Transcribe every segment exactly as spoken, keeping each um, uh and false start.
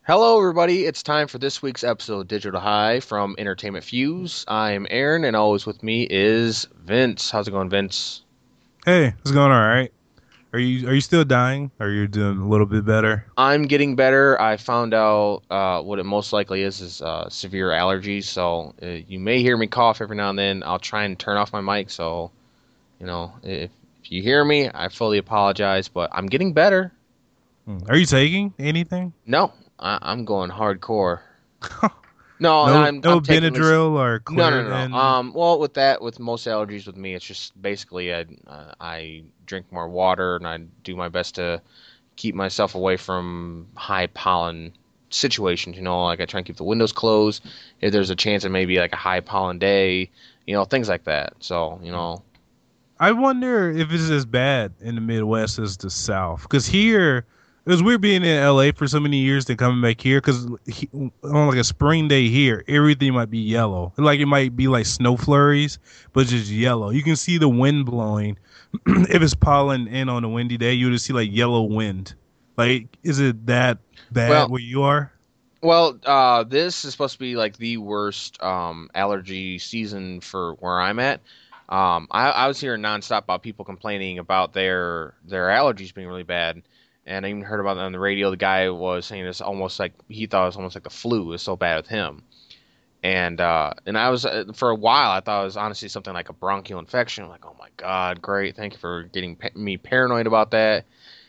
Hello, everybody. It's time for this week's episode of Digital High from Entertainment Fuse. I'm Aaron, and always with me is Vince. How's it going, Vince? Hey, it's going all right. Are you are you still dying? Are you doing a little bit better? I'm getting better. I found out uh, what it most likely is is uh, severe allergies. So uh, you may hear me cough every now and then. I'll try and turn off my mic. So you know, if, if you hear me, I fully apologize. But I'm getting better. Hmm. Are you taking anything? No, I, I'm going hardcore. No, No, I'm no I'm taking this. Benadryl or No, no, no, no. Claritin. Um, well, with that, with most allergies with me, it's just basically I, uh, I drink more water and I do my best to keep myself away from high pollen situations. You know, like I try and keep the windows closed. If there's a chance of maybe like a high pollen day, you know, things like that. So, you know, I wonder if it's as bad in the Midwest as the South. Because here, it was weird being in L A for so many years, then coming back here. Because on like a spring day here, everything might be yellow. Like it might be like snow flurries, but just yellow. You can see the wind blowing. If it's pollen in on a windy day, you would just see like yellow wind. Like, is it that bad well, where you are? well, uh, this is supposed to be like the worst um allergy season for where I'm at. Um, I, I was hearing nonstop about people complaining about their their allergies being really bad, and I even heard about it on the radio. The guy was saying it's almost like he thought it was almost like the flu. It was so bad with him, and uh, and I was uh, for a while I thought it was honestly something like a bronchial infection. I'm like, oh my god, great, thank you for getting pa- me paranoid about that.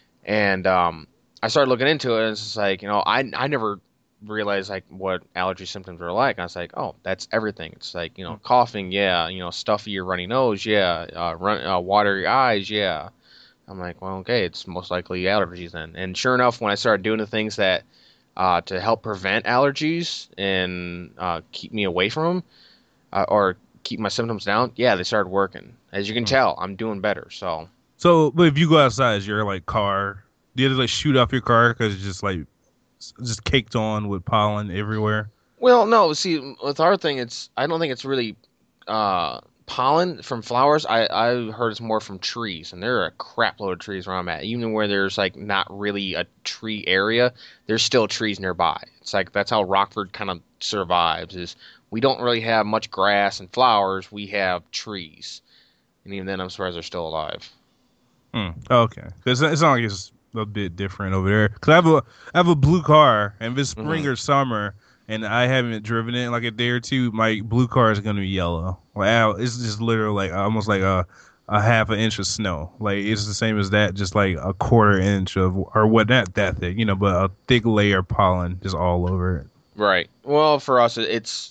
And um, I started looking into it, and it's just like, you know, I I never realized like what allergy symptoms were like. I was like, oh, that's everything. It's like, you know, coughing, yeah, you know, stuffy or runny nose, yeah, uh, run, uh, watery eyes, yeah. I'm like, well, okay, it's most likely allergies then. And sure enough, when I started doing the things that uh, to help prevent allergies and uh, keep me away from them, uh, or keep my symptoms down, yeah, they started working. As you can Hmm. tell, I'm doing better. So. So, but if you go outside, is your like car, do you have to like shoot off your car because it's just like s- just caked on with pollen everywhere? Well, no. See, with our thing, it's I don't think it's really uh, pollen from flowers. I I heard it's more from trees, and there are a crap load of trees where I'm at. Even where there's like not really a tree area, there's still trees nearby. It's like that's how Rockford kind of survives. Is we don't really have much grass and flowers. We have trees, and even then, I'm surprised they're still alive. Hmm. Okay, because it's not like it's a bit different over there. Because I have a I have a blue car, and if it's spring Hmm. or summer, and I haven't driven it in like a day or two, my blue car is gonna be yellow. Wow, it's just literally like almost like a a half an inch of snow. Like it's the same as that, just like a quarter inch of or what not that thick, you know, but a thick layer of pollen just all over it. Right. Well, for us, it's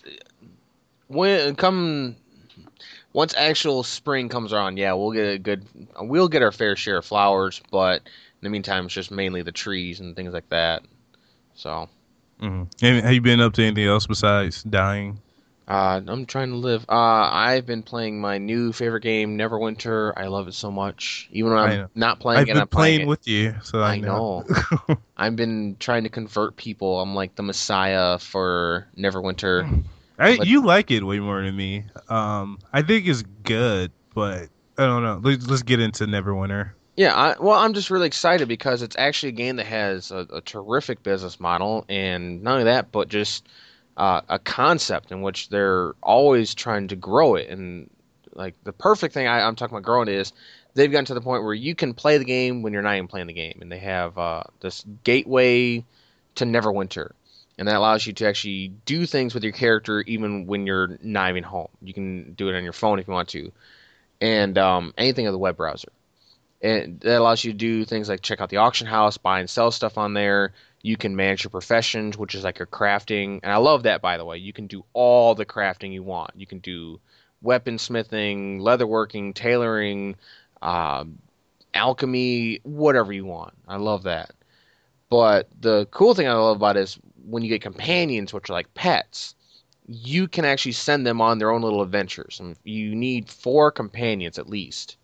when come once actual spring comes around, yeah, we'll get a good, we'll get our fair share of flowers, but in the meantime, it's just mainly the trees and things like that. So, Hmm. And have you been up to anything else besides dying? uh, I'm trying to live. Uh, I've been playing my new favorite game, Neverwinter. I love it so much. Even when I I'm know. not playing I've it, been I'm playing playing it. with you, so I I know. know. I've been trying to convert people. I'm like the messiah for Neverwinter. I I'm like, you like it way more than me. Um, I think it's good, but I don't know. Let's let's get into Neverwinter. yeah, I, well, I'm just really excited because it's actually a game that has a, a terrific business model, and not only that, but just uh, a concept in which they're always trying to grow it. And like the perfect thing I, I'm talking about growing is they've gotten to the point where you can play the game when you're not even playing the game, and they have uh, this gateway to Neverwinter, and that allows you to actually do things with your character even when you're not even home. You can do it on your phone if you want to, and um, anything of the web browser. And that allows you to do things like check out the auction house, buy and sell stuff on there. You can manage your professions, which is like your crafting. And I love that, by the way. You can do all the crafting you want. You can do weaponsmithing, leatherworking, tailoring, uh, alchemy, whatever you want. I love that. But the cool thing I love about it is when you get companions, which are like pets, you can actually send them on their own little adventures. And you need four companions at least,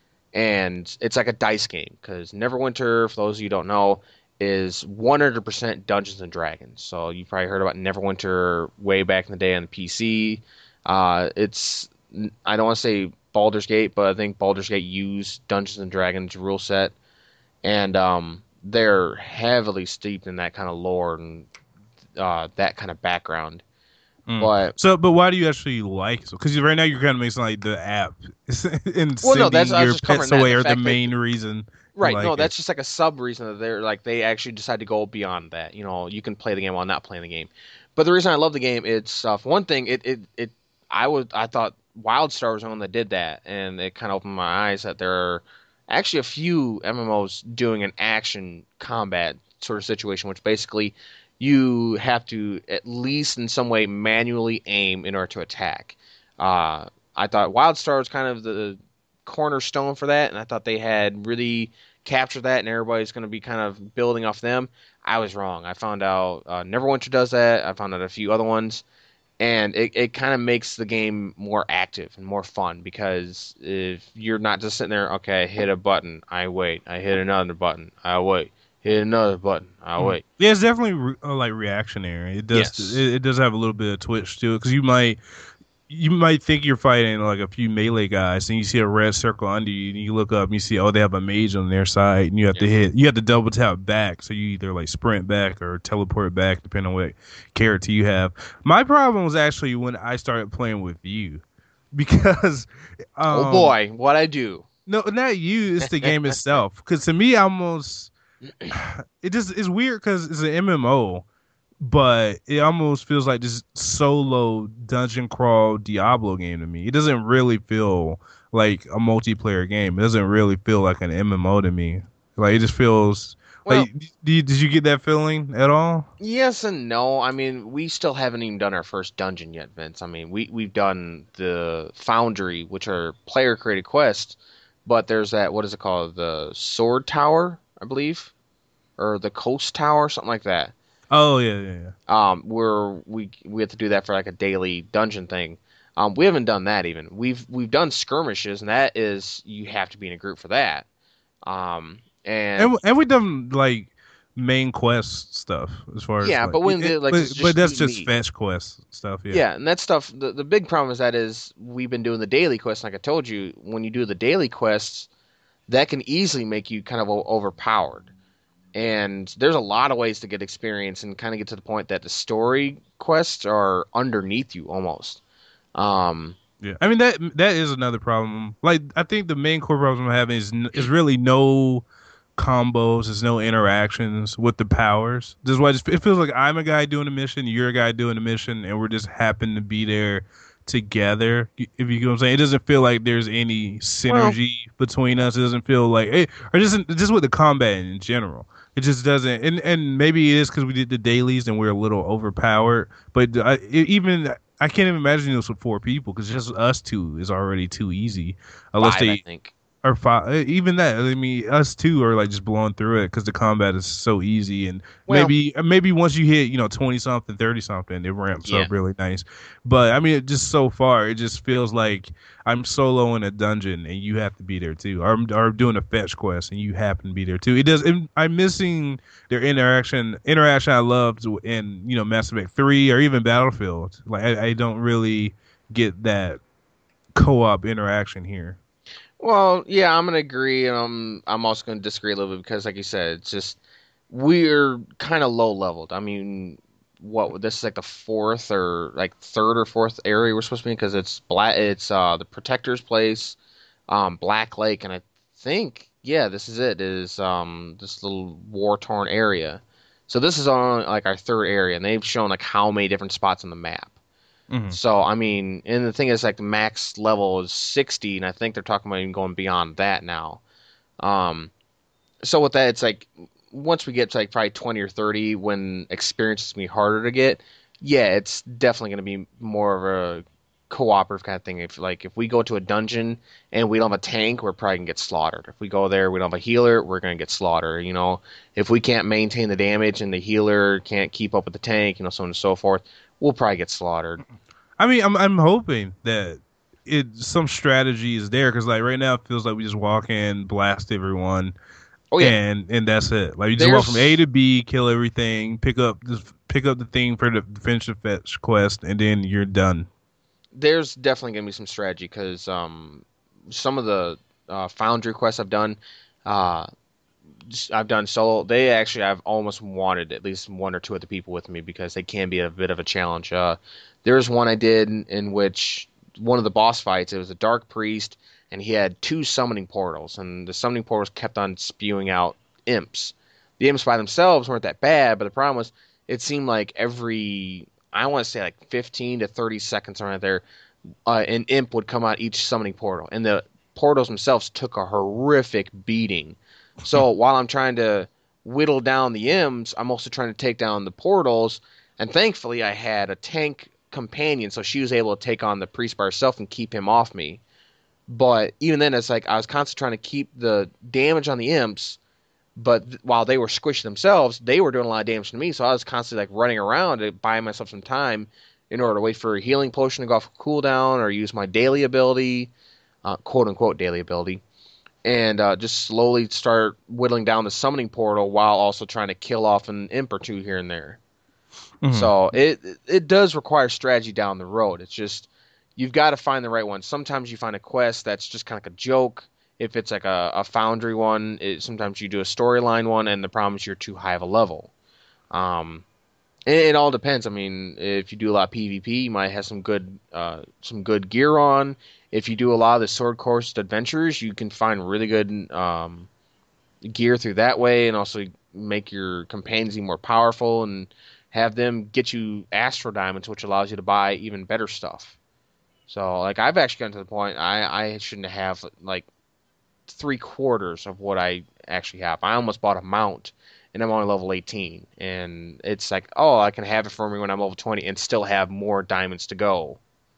and it's like a dice game because Neverwinter, for those of you who don't know, is one hundred percent Dungeons and Dragons. So you probably heard about Neverwinter way back in the day on the P C. Uh, it's I don't want to say Baldur's Gate, but I think Baldur's Gate used Dungeons and Dragons rule set, and um, they're heavily steeped in that kind of lore and uh, that kind of background. Mm. But So, but why do you actually like it? Because right now you're kind of making like the app and well, no, that's sending I was your just covering pets that. away The are the fact that main reason you right, no, like it. that's just like a sub reason that they're like they actually decide to go beyond that. You know, you can play the game while not playing the game. But the reason I love the game, it's uh, for one thing, it it it I was I thought WildStar was the one that did that, and it kind of opened my eyes that there are actually a few M M Os doing an action combat sort of situation, which basically you have to at least in some way manually aim in order to attack. Uh, I thought WildStar was kind of the cornerstone for that, and I thought they had really captured that, and everybody's going to be kind of building off them. I was wrong. I found out uh, Neverwinter does that. I found out a few other ones, and it, it kind of makes the game more active and more fun because if you're not just sitting there, okay, I hit a button, I wait, I hit another button, I wait, hit another button, I Mm. wait. Yeah, it's definitely re- uh, like reactionary. It does it, Yes. it does have a little bit of twitch to it because you might you might think you're fighting like a few melee guys, and you see a red circle under you, and you look up and you see, oh, they have a mage on their side, and you have Yeah. to hit, you have to double tap back, so you either like sprint back or teleport back, depending on what character you have. My problem was actually when I started playing with you, because, Oh um, boy, what I do. no, not you, it's the game itself. Because to me, almost, it just it's weird because it's an M M O but it almost feels like this solo dungeon crawl Diablo game to me. It doesn't really feel like a multiplayer game. It doesn't really feel like an M M O to me. Like it just feels Well, like did you, did you get that feeling at all? yes and no. I mean, we still haven't even done our first dungeon yet, Vince. I mean, we we've done the Foundry, which are player created quests, but there's that what is it called? The Sword Tower, I believe, or the Coast Tower, something like that. Oh yeah, yeah, yeah. Um, where we we have to do that for like a daily dungeon thing. Um, we haven't done that even. We've we've done skirmishes, and that is you have to be in a group for that. Um, and And and we done like main quest stuff as far as yeah, like but when it, the like but it's but just you that's and just me. fetch quest stuff. Yeah. Yeah, and that stuff. The, the big problem is that is we've been doing the daily quests. Like I told you, when you do the daily quests, that can easily make you kind of o- overpowered. And there's a lot of ways to get experience and kind of get to the point that the story quests are underneath you almost. Um, Yeah, I mean that that is another problem. Like I think the main core problem I'm having is n- is really no combos, there's no interactions with the powers. This is why it, just, it feels like I'm a guy doing a mission, you're a guy doing a mission, and we're just happen to be there together. If you get what I'm saying, it doesn't feel like there's any well, synergy between us. It doesn't feel like, it, or just just with the combat in general. It just doesn't, and and maybe it is because we did the dailies and we're a little overpowered. But I, even I can't even imagine this with four people because just us two is already too easy. Unless five, I they think. or five, even that. I mean, us two are like just blowing through it because the combat is so easy, and Well, maybe maybe once you hit you know twenty something, thirty something, it ramps yeah. up really nice. But I mean, it just so far, it just feels like I'm solo in a dungeon and you have to be there too, or I'm or doing a fetch quest and you happen to be there too. It does. It, I'm missing their interaction. Interaction I loved in you know Mass Effect three or even Battlefield. Like I, I don't really get that co-op interaction here. Well, yeah, I'm gonna agree, and I'm I'm also gonna disagree a little bit because, like you said, it's just we're kind of low leveled. I mean, what this is like the fourth or like third or fourth area we're supposed to be in because it's black. It's uh the Protector's place, um Black Lake, and I think yeah, this is it. Is um this little war torn area. So this is on like our third area, and they've shown like how many different spots on the map. Hmm. So I mean, and the thing is, like the max level is sixty, and I think they're talking about even going beyond that now. Um, so with that, it's like once we get to like probably twenty or thirty, when experience is gonna be harder to get, yeah, it's definitely gonna be more of a cooperative kind of thing. If like if we go to a dungeon and we don't have a tank, we're probably gonna get slaughtered. If we go there, we don't have a healer, we're gonna get slaughtered. You know, if we can't maintain the damage and the healer can't keep up with the tank, you know, so on and so forth, we'll probably get slaughtered. I mean, I'm I'm hoping that it some strategy is there because like right now it feels like we just walk in, blast everyone, Oh yeah, and and that's it. Like you just walk from A there's to B, kill everything, pick up just pick up the thing for the finish the fetch quest, and then you're done. there's definitely gonna be some strategy because um, some of the uh, Foundry quests I've done, uh, I've done solo. They actually I've almost wanted at least one or two other people with me because they can be a bit of a challenge. Uh, there's one I did in, in which one of the boss fights. It was a dark priest, and he had two summoning portals, and the summoning portals kept on spewing out imps. The imps by themselves weren't that bad, but the problem was it seemed like every I want to say like fifteen to thirty seconds around there, uh, an imp would come out each summoning portal, and the portals themselves took a horrific beating. So while I'm trying to whittle down the imps, I'm also trying to take down the portals. And thankfully, I had a tank companion, so she was able to take on the priest by herself and keep him off me. But even then, it's like I was constantly trying to keep the damage on the imps, but th- while they were squished themselves, they were doing a lot of damage to me. So I was constantly like running around to buy myself some time in order to wait for a healing potion to go off cooldown or use my daily ability, uh, quote unquote daily ability. And uh, just slowly start whittling down the summoning portal while also trying to kill off an imp or two here and there. Mm-hmm. So it it does require strategy down the road. It's just you've got to find the right one. Sometimes you find a quest that's just kind of like a joke. If it's like a, a Foundry one, it, sometimes you do a storyline one, and the problem is you're too high of a level. Um, it, it all depends. I mean, if you do a lot of PvP, you might have some good uh, some good gear on. If you do a lot of the Sword Coast adventures, you can find really good um, gear through that way, and also make your companions even more powerful, and have them get you Astro Diamonds, which allows you to buy even better stuff. So, like, I've actually gotten to the point I, I shouldn't have like three quarters of what I actually have. I almost bought a mount, and I'm only level eighteen, and it's like, oh, I can have it for me when I'm level twenty, and still have more diamonds to go.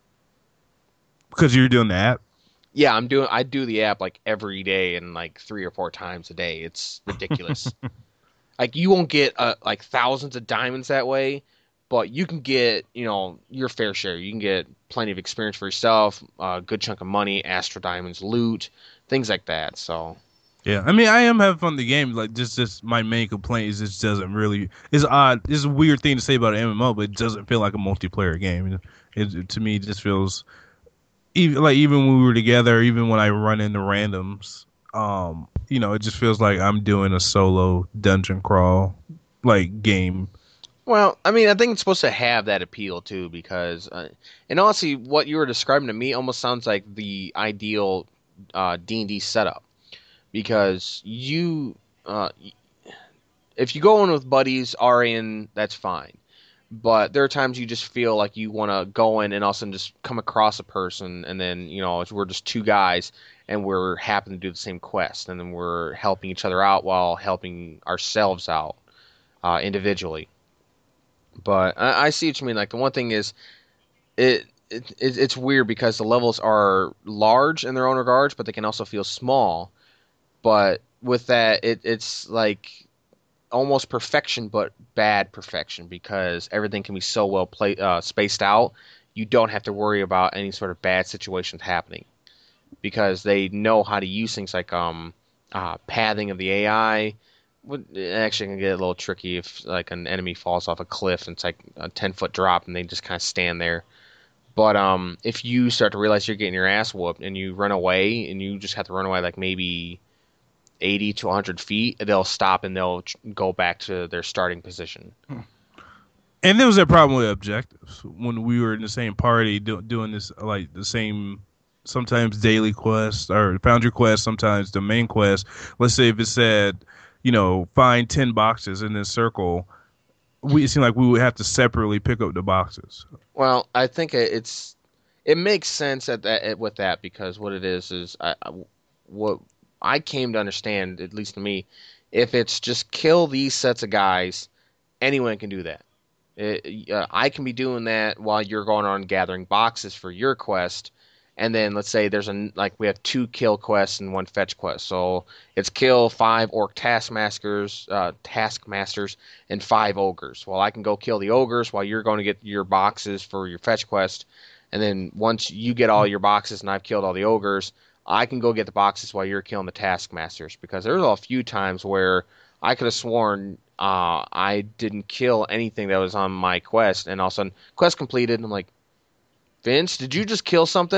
Because you're doing the app? Yeah, I'm doing. I do the app like every day and like three or four times a day. It's ridiculous. Like you won't get uh, like thousands of diamonds that way, but you can get you know your fair share. You can get plenty of experience for yourself, a uh, good chunk of money, Astro Diamonds, loot, things like that. So. Yeah, I mean, I am having fun with the game. Like, just, just my main complaint is it just doesn't really. It's odd. It's a weird thing to say about an M M O, but it doesn't feel like a multiplayer game. It, it to me, it just feels. Even like even when we were together, even when I run into randoms, um, you know, it just feels like I'm doing a solo dungeon crawl like game. Well, I mean, I think it's supposed to have that appeal too, because, uh, and honestly, what you were describing to me almost sounds like the ideal uh, D and D setup, because you, uh, if you go in with buddies, Arian, that's fine. But there are times you just feel like you want to go in and all of a sudden just come across a person, and then, you know, we're just two guys, and we're happen to do the same quest, and then we're helping each other out while helping ourselves out uh, individually. But I, I see what you mean. Like, the one thing is, it, it it's weird because the levels are large in their own regards, but they can also feel small. But with that, it it's like almost perfection, but bad perfection, because everything can be so well play, uh, spaced out. You don't have to worry about any sort of bad situations happening, because they know how to use things like um, uh, pathing of the A I. It actually can get a little tricky if like an enemy falls off a cliff and it's like a ten foot drop and they just kind of stand there. But um, if you start to realize you're getting your ass whooped and you run away, and you just have to run away like maybe eighty to one hundred feet, they'll stop and they'll go back to their starting position. And there was that problem with objectives when we were in the same party do, doing this, like the same, sometimes daily quest or Foundry quest, sometimes the main quest. Let's say if it said, you know, find ten boxes in this circle, we it seemed like we would have to separately pick up the boxes. Well, I think it's it makes sense at that with that, because what it is is I, I what I came to understand, at least to me, if it's just kill these sets of guys, anyone can do that. It, uh, I can be doing that while you're going on gathering boxes for your quest, and then let's say there's a like we have two kill quests and one fetch quest. So it's kill five orc taskmasters, uh, taskmasters, and five ogres. Well, I can go kill the ogres while you're going to get your boxes for your fetch quest, and then once you get all your boxes and I've killed all the ogres, I can go get the boxes while you're killing the taskmasters. Because there's a few times where I could have sworn uh, I didn't kill anything that was on my quest, and all of a sudden quest completed, and I'm like, Vince, did you just kill something?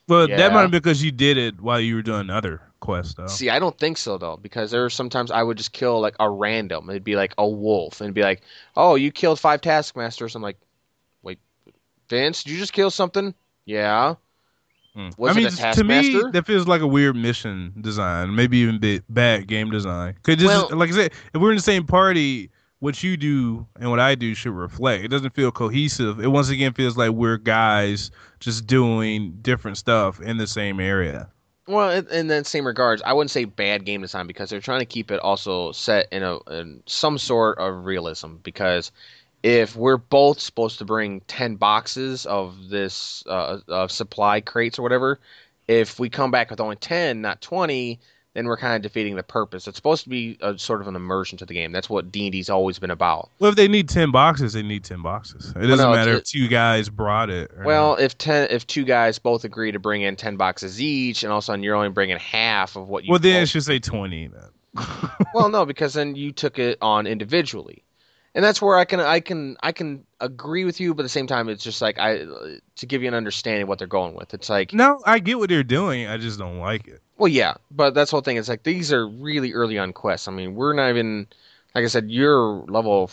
Well, that might Yeah. have been because you did it while you were doing other quests, though. See, I don't think so though, because there are sometimes I would just kill like a random. It'd be like a wolf, and it'd be like, "Oh, you killed five taskmasters." I'm like, "Wait, Vince, did you just kill something?" Yeah. Hmm. I Was it mean, a just- to me, taskmaster? that feels like a weird mission design, maybe even bit bad game design. Cause just Well, like I said, if we're in the same party, what you do and what I do should reflect. It doesn't feel cohesive. It once again feels like we're guys just doing different stuff in the same area. well, in, in that same regards, I wouldn't say bad game design because they're trying to keep it also set in a in some sort of realism. Because if we're both supposed to bring ten boxes of this uh, of supply crates or whatever, if we come back with only ten, not twenty, then we're kind of defeating the purpose. It's supposed to be a sort of an immersion to the game. That's what D and D's always been about. Well, if they need ten boxes, they need ten boxes. It Well, doesn't no, it's, matter if it, two guys brought it or well, not. if ten, if two guys both agree to bring in ten boxes each, and all of a sudden you're only bringing half of what you Well, then it both. should say twenty then. Well, no, because then you took it on individually, and that's where I can I can I can agree with you, but at the same time, it's just like I to give you an understanding of what they're going with. It's like, No, I get what they're doing. I just don't like it. well, yeah, but that's the whole thing. It's like these are really early on quests. I mean, we're not even like I said, you're level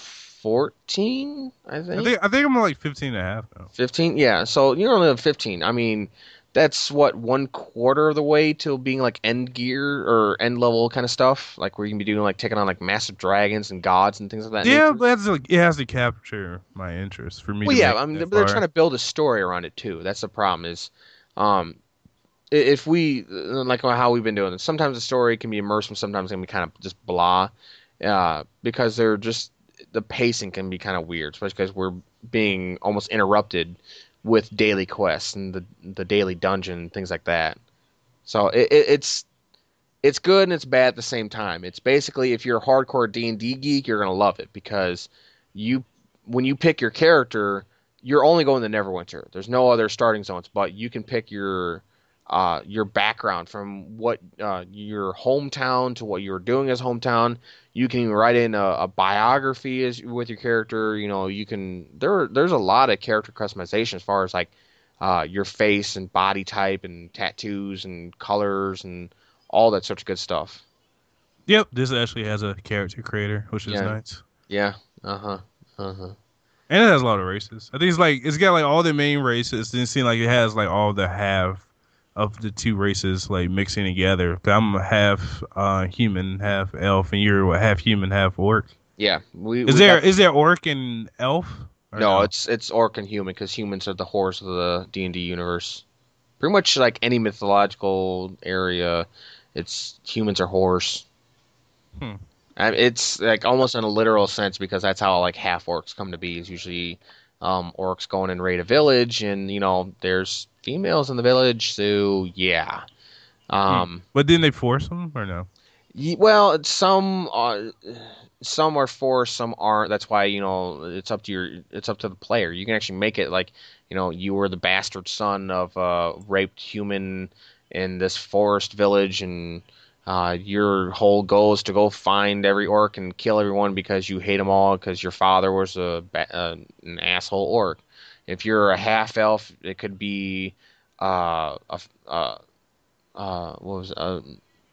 fourteen, I I think. think I think I'm like fifteen and a half now. fifteen? Yeah, so you're only at fifteen. I mean, that's what one quarter of the way to being like end gear or end level kind of stuff, like where you can be doing like taking on like massive dragons and gods and things of that Yeah, nature. but that's like, it has to capture my interest for me Well, to yeah, make I it mean, that but they're trying far. to build a story around it too. That's the problem is, um, i- if we uh, like how we've been doing it, sometimes the story can be immersive, sometimes it can be kind of just blah, uh, because they're just the pacing can be kind of weird, especially because we're being almost interrupted with daily quests and the the daily dungeon things like that. So it, it, it's it's good and it's bad at the same time. It's basically if you're a hardcore D and D geek, you're gonna love it because you when you pick your character, you're only going to Neverwinter. There's no other starting zones, but you can pick your uh, your background from what uh, your hometown to what you were doing as hometown. You can even write in a, a biography as, with your character. You know, you can there. There's a lot of character customization as far as like uh, your face and body type and tattoos and colors and all that such good stuff. Yep, this actually has a character creator, which is Yeah, nice. yeah, uh huh, uh huh. And it has a lot of races. I think it's like it's got like all the main races. Then it seems like it has like all the half of the two races like mixing together. 'Cause I'm half uh, human, half elf, and you're what, half human, half orc. Yeah, we Is we there got is there orc and elf? Or no. no? It's it's orc and human because humans are the horrors of the D and D universe. Pretty much like any mythological area, it's humans are horrors. Hmm. And it's like almost in a literal sense because that's how like half orcs come to be. Is usually um, orcs going and raid a village, and you know there's females in the village, so yeah. Hmm. Um, But didn't they force them or no? Ye- Well, it's some uh, some are forced, some aren't. That's why you know it's up to your it's up to the player. You can actually make it like you know you were the bastard son of a raped human in this forest village, and uh, your whole goal is to go find every orc and kill everyone because you hate them all because your father was a ba- uh, an asshole orc. If you're a half elf, it could be uh, a uh, uh, what was it? uh,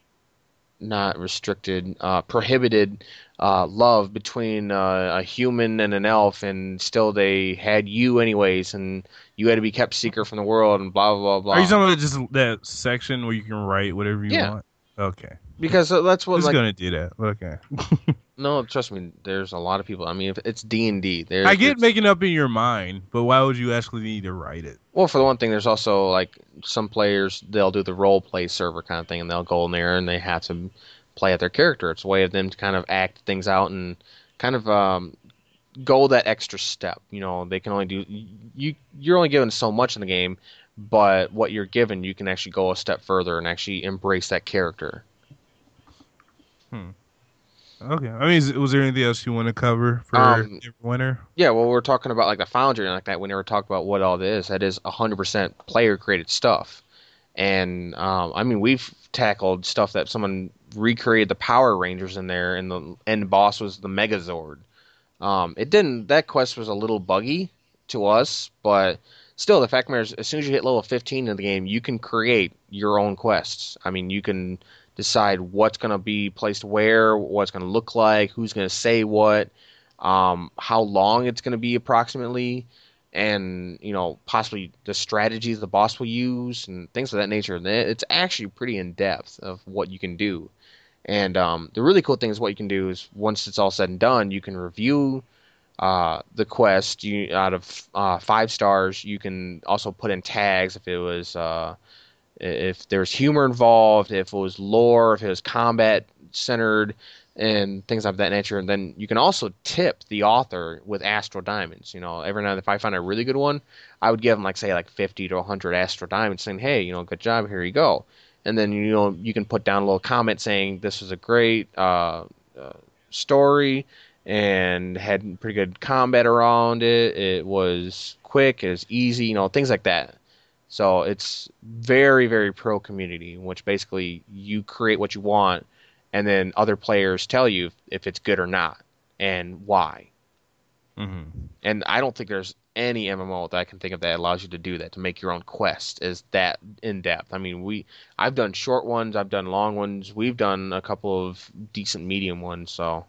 not restricted, uh, prohibited uh, love between uh, a human and an elf, and still they had you anyways, and you had to be kept secret from the world, and blah blah blah Are you blah. talking about just that section where you can write whatever you Yeah, want? Okay, because uh, that's what it's like gonna do that. Okay. no, trust me, there's a lot of people. I mean, if it's D and D. I There's get there's making up in your mind, but why would you actually need to write it? well, for the one thing, there's also like some players they'll do the role play server kind of thing, and they'll go in there and they have to play at their character. It's a way of them to kind of act things out and kind of um, go that extra step. You know, they can only do you. You're only given so much in the game, but what you're given, you can actually go a step further and actually embrace that character. Hmm. Okay. I mean, is, was there anything else you want to cover for Um, winter? yeah, well, we're talking about like the Foundry and like that. We never talked about what all this. That is one hundred percent player created stuff. And um, I mean, we've tackled stuff that someone recreated the Power Rangers in there, and the end boss was the Megazord. Um, it didn't. That quest was a little buggy to us, but still, the fact of the matter is, as soon as you hit level fifteen in the game, you can create your own quests. I mean, you can decide what's going to be placed where, what's going to look like, who's going to say what, um, how long it's going to be approximately, and you know possibly the strategies the boss will use and things of that nature. And it's actually pretty in depth of what you can do. And um, the really cool thing is what you can do is once it's all said and done, you can review uh, the quest. You out of uh, five stars, you can also put in tags if it was uh, if there's humor involved, if it was lore, if it was combat centered, and things of that nature. And then you can also tip the author with Astral Diamonds. You know, every now and then if I find a really good one, I would give them like say like fifty to a hundred Astral Diamonds, saying, "Hey, you know, good job. Here you go." And then you know you can put down a little comment saying this was a great uh, uh, story and had pretty good combat around it. It was quick, it was easy, you know, things like that. So it's very, very pro community, in which basically you create what you want, and then other players tell you if it's good or not and why. Mm-hmm. And I don't think there's any M M O that I can think of that allows you to do that, to make your own quest is that in depth. I mean, we I've done short ones, I've done long ones, we've done a couple of decent medium ones. So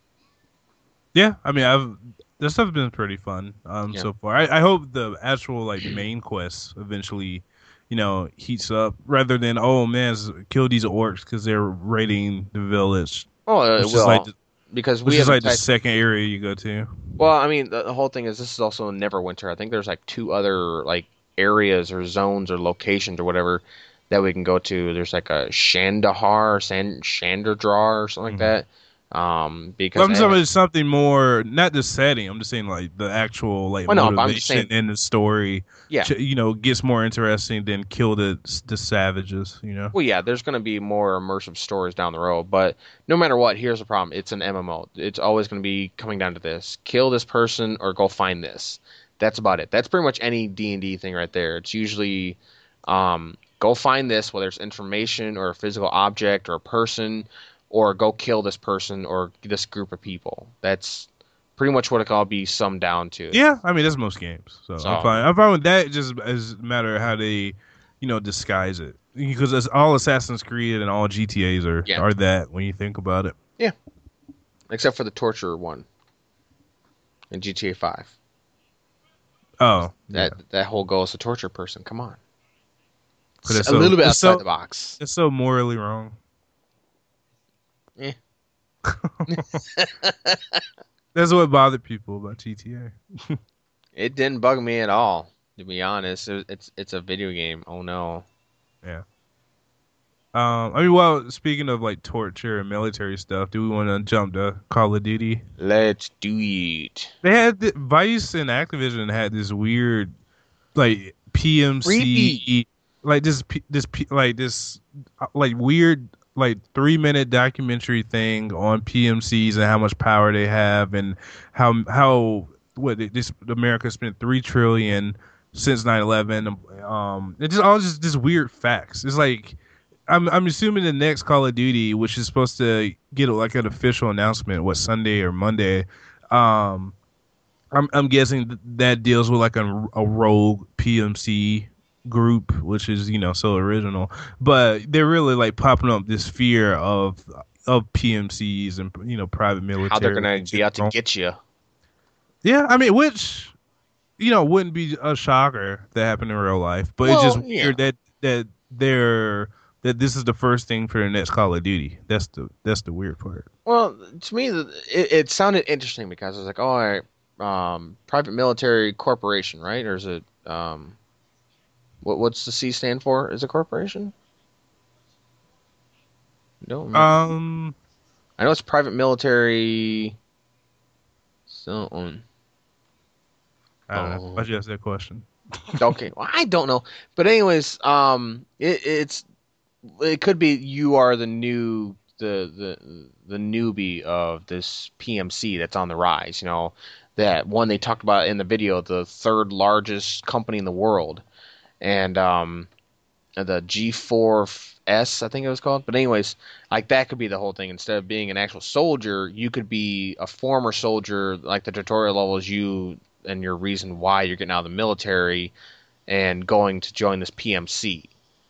yeah, I mean, I've this stuff's been pretty fun um yeah. so far. I, I hope the actual like main quest eventually, you know, heats up rather than oh man, kill these orcs because they're raiding the village. Oh, uh, Which well, is like the, because which we is have like the second area you go to. Well, I mean, the, the whole thing is this is also Neverwinter. I think there's like two other like areas or zones or locations or whatever that we can go to. There's like a Shandahar, Sand Shanderdrar or something Mhm. like that. Um, because Well, I'm I just talking have, about something more, not the setting. I'm just saying like the actual like well, no, but I'm just motivation saying, in the story. yeah. ch- You know, gets more interesting than kill the the savages. You know. Well, yeah, there's going to be more immersive stories down the road, but no matter what, here's the problem. It's an M M O. It's always going to be coming down to this. Kill this person or go find this. That's about it. That's pretty much any D and D thing right there. It's usually um, go find this, whether it's information or a physical object or a person, or go kill this person or this group of people. That's pretty much what it all be summed down to. Yeah, I mean that's most games, so I'm So, fine. I'm fine with that. It just as a matter of how they, you know, disguise it because it's all Assassin's Creed and all G T As are yeah. are that when you think about it. Yeah. Except for the torture one in G T A five. Oh, That yeah. that whole goal is to torture a person. Come on. But S- it's a so little bit it's outside so the box. it's so morally wrong. Eh. That's what bothered people about G T A. It didn't bug me at all, to be honest. It, it's it's a video game. Oh no. Yeah. Um. I mean, well, speaking of like torture and military stuff, do we want to jump to Call of Duty? Let's do it. They had the, Vice and Activision had this weird like P M C, Creepy. like this P- this P- like this uh, like weird like three minute documentary thing on P M Cs and how much power they have and how how what it- this America spent three trillion since nine eleven. Um, it's just all just just weird facts. It's like I'm I'm assuming the next Call of Duty, which is supposed to get like an official announcement, what Sunday or Monday. Um, I'm I'm guessing th- that deals with like a, a rogue P M C group, which is you know so original. But they're really like popping up this fear of of P M Cs and you know private military. How they're gonna in be out to general. get you. Yeah, I mean, which you know wouldn't be a shocker that happened in real life, but it's Well, just yeah. weird that that they're that this is the first thing for the next Call of Duty. That's the that's the weird part. Well, to me, the- it, it sounded interesting because I was like, oh, all right, um, private military corporation, right? Or is it um, what what's the C stand for? Is it corporation? No, Um, I know it's private military. Something. I don't know. Oh. Why'd you ask that question? Okay, well, I don't know, but anyways, um, it, it's it could be you are the new the the the newbie of this P M C that's on the rise. You know, that one they talked about in the video, the third largest company in the world, and um, the G four S, I think it was called. But anyways, like that could be the whole thing. Instead of being an actual soldier, you could be a former soldier. Like the tutorial level is you and your reason why you're getting out of the military. and going to join this P M C.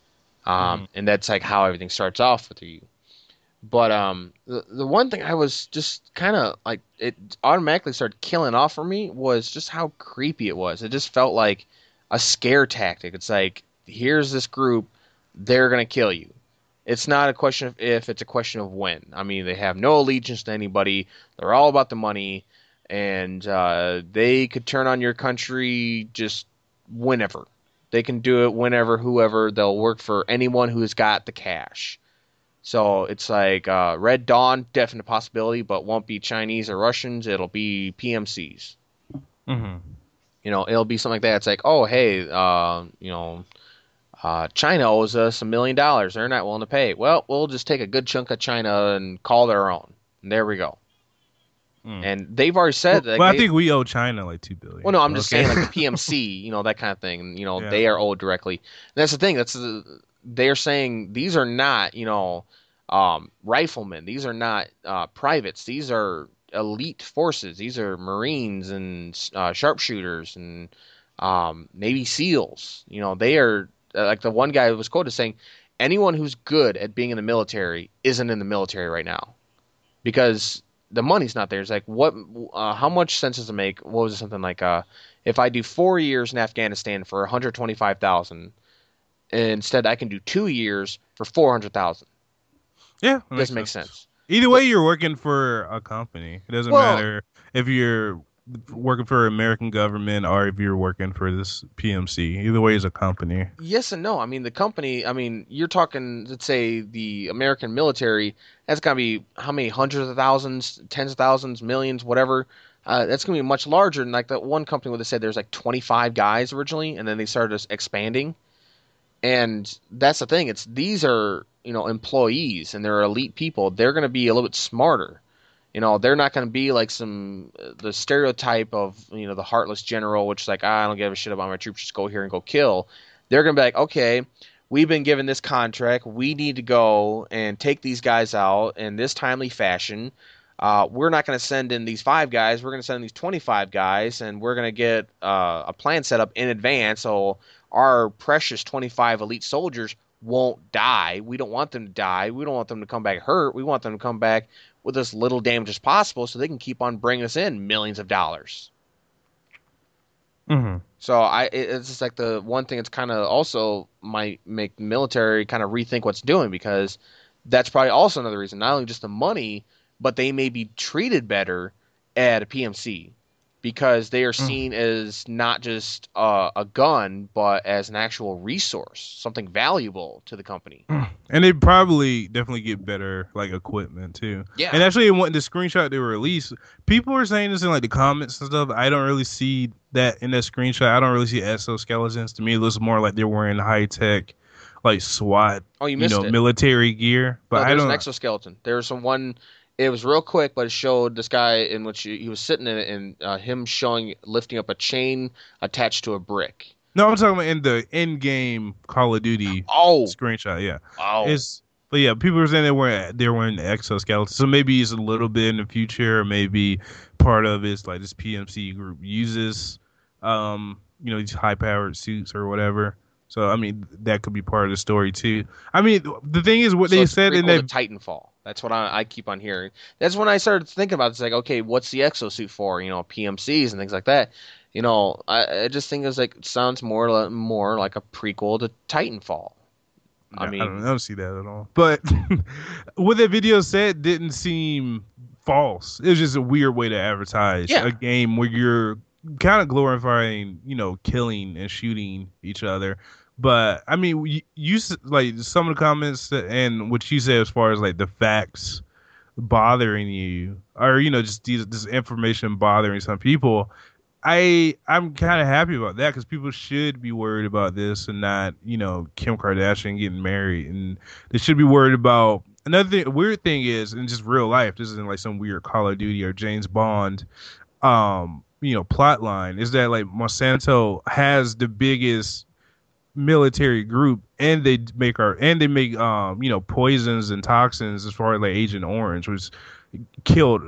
Um, Mm-hmm. and that's like how everything starts off with you. But um, the the one thing I was just kind of like it automatically started killing off for me was just how creepy it was. It just felt like a scare tactic. It's like here's this group, they're gonna kill you. It's not a question of if, it's a question of when. I mean, they have no allegiance to anybody. They're all about the money, and uh, they could turn on your country just whenever. They can do it whenever, whoever. They'll work for anyone who's got the cash. So it's like uh, Red Dawn, definite possibility, but won't be Chinese or Russians. It'll be P M Cs. Mm-hmm. You know, it'll be something like that. It's like, oh, hey, uh, you know, uh, China owes us a million dollars. They're not willing to pay. Well, we'll just take a good chunk of China and call it our own. And there we go. Mm. And they've already said, Well, like, well I they, think we owe China like two billion. well, no, I'm just Okay. saying, like the P M C, you know, that kind of thing. You know, Yeah. they are owed directly. And that's the thing. That's the, they're saying these are not, you know, um, riflemen. These are not uh, privates. These are elite forces. These are Marines and uh, sharpshooters and um, Navy SEALs. You know, they are uh, like the one guy was quoted saying, anyone who's good at being in the military isn't in the military right now because the money's not there. It's like, what? Uh, how much sense does it make? What was it? Something like, uh, if I do four years in Afghanistan for one hundred twenty-five thousand, instead I can do two years for four hundred thousand. Yeah, It doesn't make sense. Either way, you're working for a company. It doesn't Well- matter if you're working for American government or if you're working for this P M C. Either way, is a company. Yes and no. I mean, the company, I mean, you're talking, let's say, the American military, that's going to be how many hundreds of thousands, tens of thousands, millions, whatever. Uh, that's going to be much larger than like that one company where they said there's like twenty-five guys originally, and then they started just expanding. And that's the thing. It's these are, you know, employees and they're elite people. They're going to be a little bit smarter. You know, they're not going to be like some the stereotype of, you know, the heartless general, which is like, ah, I don't give a shit about my troops, just go here and go kill. They're going to be like, okay, we've been given this contract. We need to go and take these guys out in this timely fashion. Uh, we're not going to send in these five guys. We're going to send in these twenty-five guys, and we're going to get uh, a plan set up in advance so our precious twenty-five elite soldiers won't die. We don't want them to die. We don't want them to come back hurt. We want them to come back with as little damage as possible so they can keep on bringing us in millions of dollars. Mm-hmm. So I, it's just like the one thing that's kind of also might make the military kind of rethink what's doing, because that's probably also another reason, not only just the money, but they may be treated better at a P M C because they are seen mm. as not just uh, a gun, but as an actual resource, something valuable to the company. And they probably definitely get better like equipment too. Yeah. And actually, in what the screenshot they released, people were saying this in like the comments and stuff. I don't really see that in that screenshot. I don't really see exoskeletons. To me, it looks more like they're wearing high tech, like SWAT, oh, you, missed you know, it. military gear. But no, I there's don't. an exoskeleton. There's some one. It was real quick, but it showed this guy in which he, he was sitting in it, and uh, him showing lifting up a chain attached to a brick. No, I'm talking about in the in-game Call of Duty oh. screenshot. Yeah, oh, it's but yeah, people are saying they were they're wearing exoskeletons. So maybe it's a little bit in the future, or maybe part of it's like this P M C group uses, um, you know, these high-powered suits or whatever. So I mean, that could be part of the story too. I mean, the thing is, what so they it's said in that Titanfall. That's what I, I keep on hearing. That's when I started thinking about it. It's like, okay, what's the exosuit for? You know, P M Cs and things like that. You know, I, I just think it's like it sounds more more like a prequel to Titanfall. I I mean, I don't, I don't see that at all. But what that video said didn't seem false. It was just a weird way to advertise yeah. a game where you're kind of glorifying, you know, killing and shooting each other. But I mean, you, you like some of the comments that, and what you said as far as like the facts bothering you, or you know, just these, this information bothering some people. I I'm kind of happy about that because people should be worried about this and not, you know, Kim Kardashian getting married, and they should be worried about another thing. Weird thing is, in just real life, this isn't like some weird Call of Duty or James Bond, um, you know, plot line. Is that like Monsanto has the biggest military group, and they make our and they make um you know poisons and toxins as far as like Agent Orange, which killed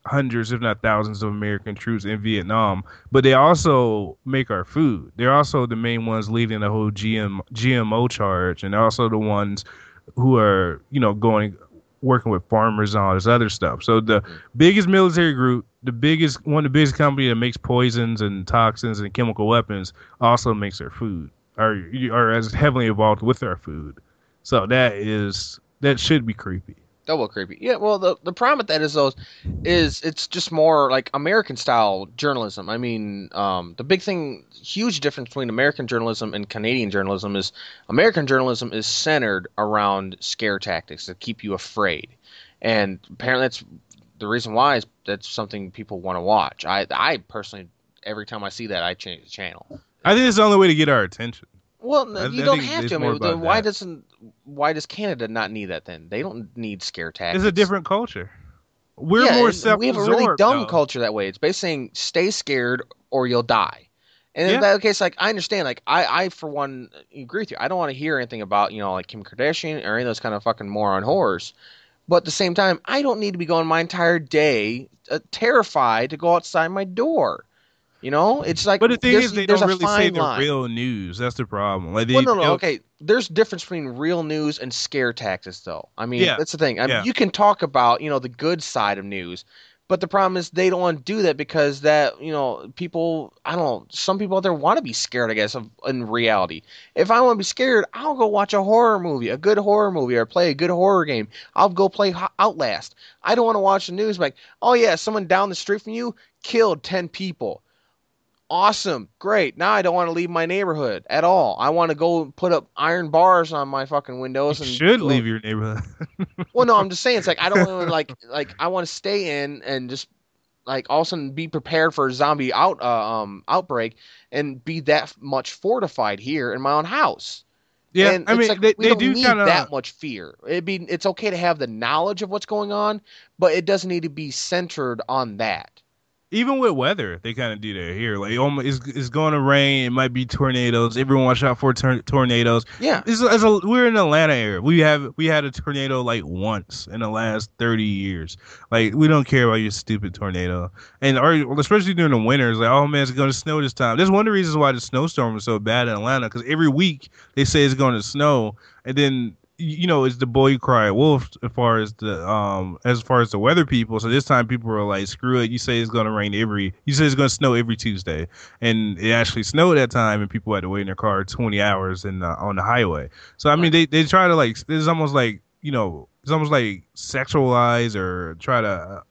hundreds, if not thousands, of American troops in Vietnam, but they also make our food. They're also the main ones leading the whole G M G M O charge, and also the ones who are, you know, going working with farmers and all this other stuff. So the biggest military group, the biggest one of the biggest company that makes poisons and toxins and chemical weapons, also makes their food, or are as heavily involved with our food. So that is that should be creepy. Double creepy. Yeah, well, the the problem with that is those is it's just more like American style journalism. I mean, um, the big thing, huge difference between American journalism and Canadian journalism is American journalism is centered around scare tactics that keep you afraid, and apparently that's the reason why is that's something people want to watch. I I personally, every time I see that, I change the channel. I think it's the only way to get our attention. Well, I, you I don't think have it's to. I more mean, about then why that. doesn't why does Canada not need that then? They don't need scare tactics. It's a different culture. We're yeah, more and we have a really self-absorbed. dumb though. culture that way. It's basically saying stay scared or you'll die. And Yeah. in that case, like I understand, like I, I for one agree with you. I don't want to hear anything about you know like Kim Kardashian or any of those kind of fucking moron whores. But at the same time, I don't need to be going my entire day uh, terrified to go outside my door. You know, it's like But the thing there's, is, they there's don't a really say fine the line. real news. That's the problem. Like they, Well, no, no, they'll- okay. There's difference between real news and scare tactics, though. I mean, Yeah, that's the thing. I mean, yeah. you can talk about, you know, the good side of news, but the problem is they don't want to do that because that, you know, people, I don't know, some people out there want to be scared, I guess, of, in reality. If I want to be scared, I'll go watch a horror movie, a good horror movie, or play a good horror game. I'll go play Ho- Outlast. I don't want to watch the news like, oh, yeah, someone down the street from you killed ten people. Awesome. Great. Now I don't want to leave my neighborhood at all. I want to go put up iron bars on my fucking windows you and should go- leave your neighborhood. Well, no, I'm just saying it's like I don't want to like like I want to stay in and just like all of a sudden be prepared for a zombie out uh, um outbreak and be that much fortified here in my own house. Yeah, And I it's mean, like they, we they don't do need kind of. that much fear. It'd be it's okay to have the knowledge of what's going on, but it doesn't need to be centered on that. Even with weather, they kind of do that here. Like, oh, my- it's, it's going to rain. It might be tornadoes. Everyone watch out for tor- tornadoes. Yeah. It's, it's a, we're in Atlanta area. We have we had a tornado like once in the last thirty years. Like, we don't care about your stupid tornado. And our, especially during the winters, like, oh man, it's going to snow this time. That's one of the reasons why the snowstorm is so bad in Atlanta, because every week they say it's going to snow, and then you know, it's the boy who cried wolf as far as the um as far as the weather people. So this time people were like, screw it, you say it's gonna rain every you say it's gonna snow every Tuesday. And it actually snowed that time and people had to wait in their car twenty hours in the, on the highway. So I mean they, they try to like it's almost like, you know, it's almost like sexualize or try to uh,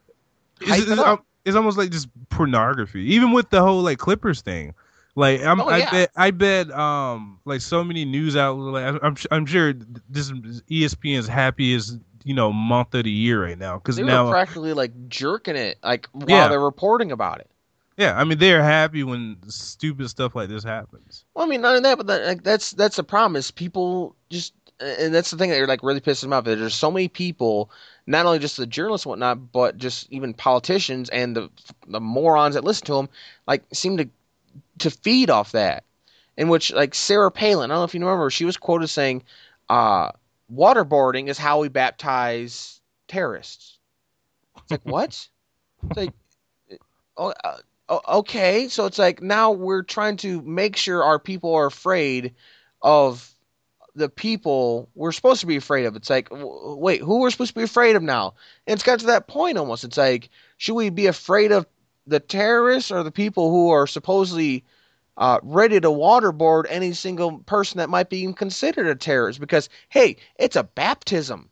Hype it's, it it's, up. it's almost like just pornography. Even with the whole like Clippers thing. Like I'm, Oh, yeah. I bet, I bet, um, like so many news outlets. Like, I'm, I'm sure this is E S P N's happiest, you know, month of the year right now because They now, were practically like jerking it like while Yeah. they're reporting about it. yeah, I mean they're happy when stupid stuff like this happens. Well, I mean, none of that, but that, like, that's that's the problem is people just, and that's the thing that like really pisses them off. There's so many people, not only just the journalists and whatnot, but just even politicians and the the morons that listen to them, like seem to to feed off that. In which, like Sarah Palin, I don't know if you remember, she was quoted saying, uh, "Waterboarding is how we baptize terrorists." It's like what? It's like, oh, uh, oh, okay, so it's like now we're trying to make sure our people are afraid of the people we're supposed to be afraid of. It's like, w- wait, who we're supposed to be afraid of now? And it's got to that point almost. It's like, should we be afraid of the terrorists or the people who are supposedly uh, ready to waterboard any single person that might be even considered a terrorist? Because, hey, it's a baptism.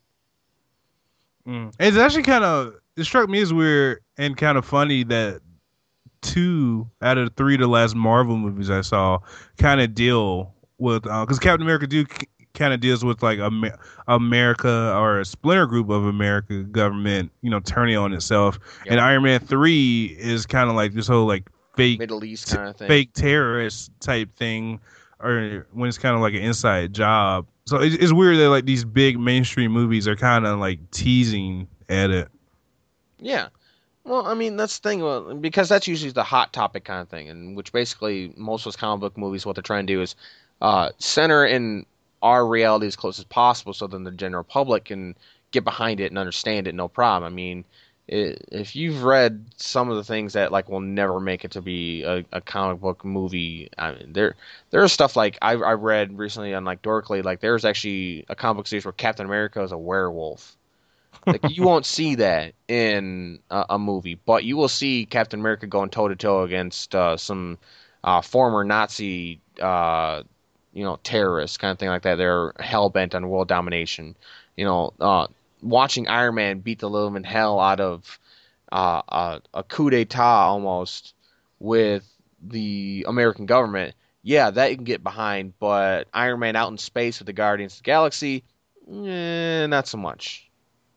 Mm. It's actually kind of it struck me as weird and kind of funny that two out of three of the last Marvel movies I saw kind of deal with because Captain America do kind of deals with like Amer- America or a splinter group of America government, you know, turning on itself. Yep. And Iron Man three is kind of like this whole like fake Middle East kind of thing. fake terrorist type thing, or when it's kind of like an inside job. So it's, it's weird that like these big mainstream movies are kind of like teasing at it. Yeah. Well, I mean, that's the thing, well, because that's usually the hot topic kind of thing, and which basically most of those comic book movies, what they're trying to do is uh, center in our reality as close as possible so then the general public can get behind it and understand it, no problem. I mean, It, if you've read some of the things that like will never make it to be a, a comic book movie, I mean, there there's stuff like I I read recently on like Dorkly, like there's actually a comic book series where Captain America is a werewolf. Like you won't see that in a, a movie, but you will see Captain America going toe to toe against uh, some uh, former Nazi, uh, you know, terrorists, kind of thing like that. They're hell bent on world domination. You know, uh, watching Iron Man beat the living hell out of uh, a, a coup d'état almost with the American government. Yeah, that you can get behind, but Iron Man out in space with the Guardians of the Galaxy, eh, not so much.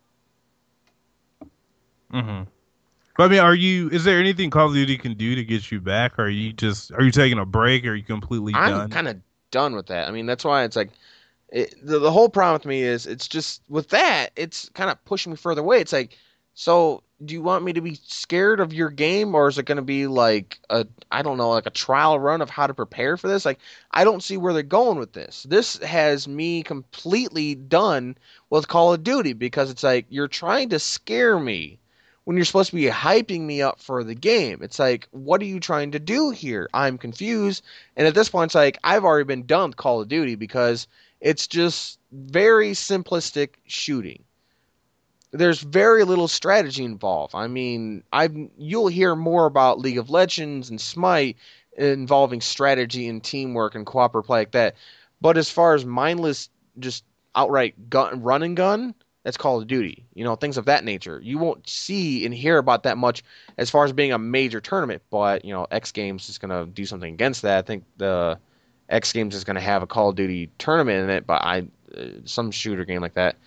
hmm But I mean, are you? Is there anything Call of Duty can do to get you back? Or are you just? Are you taking a break? Or are you completely I'm done? kind of done with that. I mean, that's why it's like it, the the whole problem with me is it's just with that it's kind of pushing me further away. It's like, so do you want me to be scared of your game, or is it going to be like a I don't know, like a trial run of how to prepare for this? Like, I don't see where they're going with this. This has me completely done with Call of Duty because it's like you're trying to scare me when you're supposed to be hyping me up for the game. It's like, what are you trying to do here? I'm confused. And at this point, it's like, I've already been done with Call of Duty because it's just very simplistic shooting. There's very little strategy involved. I mean, I've you'll hear more about League of Legends and Smite involving strategy and teamwork and cooperative play like that. But as far as mindless, just outright gun run and gun, that's Call of Duty. You know, things of that nature. You won't see and hear about that much as far as being a major tournament. But you know, X Games is going to do something against that. I think the X Games is going to have a Call of Duty tournament in it, but I uh, some shooter game like that.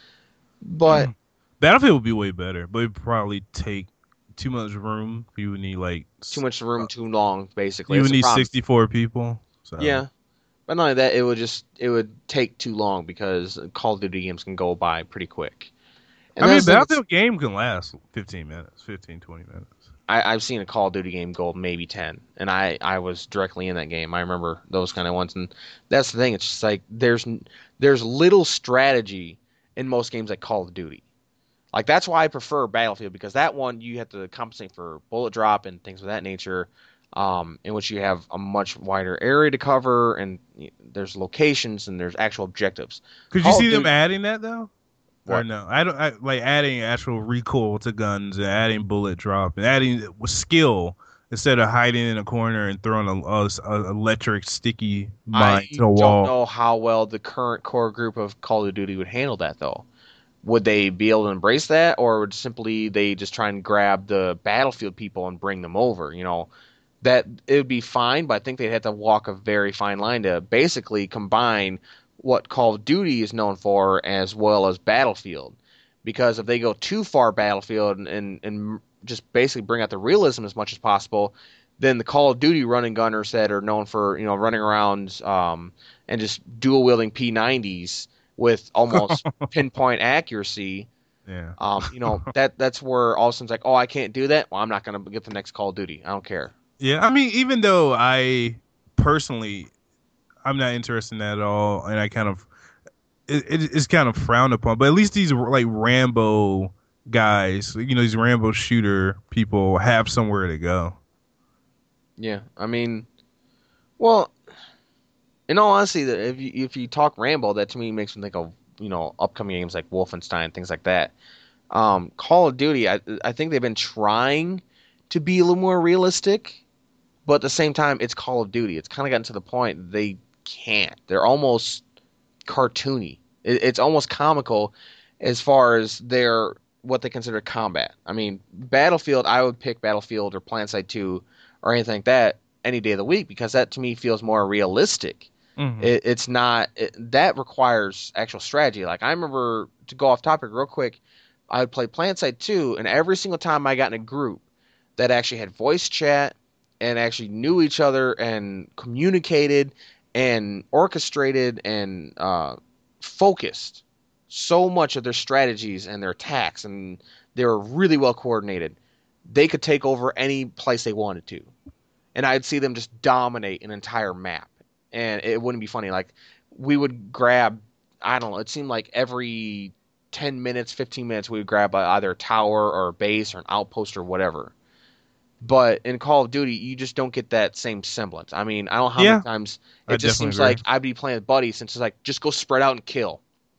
But Battlefield would be way better, but it'd probably take too much room. You would need like too s- much room, uh, too long, basically. you That's would the need problem. sixty-four people. So Yeah, but not only that, it would just it would take too long because Call of Duty games can go by pretty quick. And I mean, that's the thing. It's, Battlefield game can last fifteen minutes, fifteen twenty minutes. I, I've seen a Call of Duty game go maybe ten, and I I was directly in that game. I remember those kind of ones, and that's the thing. It's just like there's there's little strategy in most games like Call of Duty. Like that's why I prefer Battlefield because that one you have to compensate for bullet drop and things of that nature, um, in which you have a much wider area to cover and there's locations and there's actual objectives. Could you Call of see them Duty, adding that though? Or what? no? I don't I, like adding actual recoil to guns and adding bullet drop and adding skill instead of hiding in a corner and throwing a, a, a electric sticky mine to I a don't wall. know how well the current core group of Call of Duty would handle that though. Would they be able to embrace that, or would simply they just try and grab the Battlefield people and bring them over? You know, that it would be fine, but I think they'd have to walk a very fine line to basically combine what Call of Duty is known for as well as Battlefield. Because if they go too far Battlefield and, and, and just basically bring out the realism as much as possible, then the Call of Duty running gunners that are known for you know running around um, and just dual wielding P nineties with almost pinpoint accuracy, Yeah. um, you know that that's where all of a sudden it's like, oh, I can't do that. Well, I'm not going to get the next Call of Duty. I don't care. Yeah, I mean, even though I personally, I'm not interested in that at all, and I kind of, it, it, it's kind of frowned upon. But at least these like Rambo guys, you know, these Rambo shooter people have somewhere to go. Yeah, I mean, well, in all honesty, that if you if you talk Rambo, that to me makes me think of you know upcoming games like Wolfenstein, things like that. Um, Call of Duty, I I think they've been trying to be a little more realistic, but at the same time, it's Call of Duty. It's kind of gotten to the point they can't. They're almost cartoony. It, it's almost comical as far as their what they consider combat. I mean, Battlefield, I would pick Battlefield or PlanetSide two or anything like that any day of the week because that to me feels more realistic. hmm It, it's not it, that requires actual strategy. Like I remember to go off topic real quick, I would play PlanetSide two, and every single time I got in a group that actually had voice chat and actually knew each other and communicated and orchestrated and uh, focused so much of their strategies and their attacks, and they were really well coordinated. They could take over any place they wanted to, and I'd see them just dominate an entire map. And it wouldn't be funny. Like we would grab, I don't know. It seemed like every ten minutes, fifteen minutes, we would grab a, either a tower or a base or an outpost or whatever. But in Call of Duty, you just don't get that same semblance. I mean, I don't know how Yeah, many times I it just definitely seems agree. like I'd be playing with buddies since it's like, just go spread out and kill.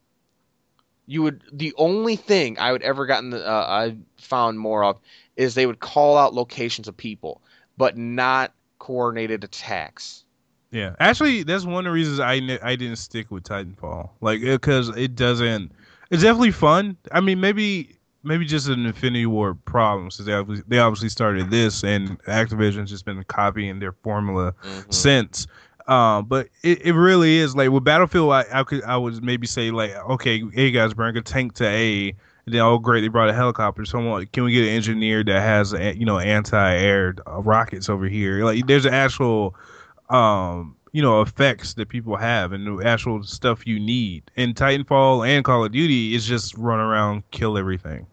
You would the only thing I would ever gotten uh, I found more of is they would call out locations of people, but not coordinated attacks. Yeah, actually, that's one of the reasons I ne- I didn't stick with Titanfall, like because it doesn't. It's definitely fun. I mean, maybe maybe just an Infinity War problem, since they obviously, they obviously started this, and Activision's just been copying their formula Hmm. since. Um, but it, it really is like with Battlefield. I, I could I would maybe say like, okay, hey guys, bring a tank to A, and then oh great, they brought a helicopter. So what, can we get an engineer that has a, you know anti-air uh, rockets over here? Like there's an actual um, you know, effects that people have and the actual stuff you need. In Titanfall and Call of Duty, it's just run around, kill everything.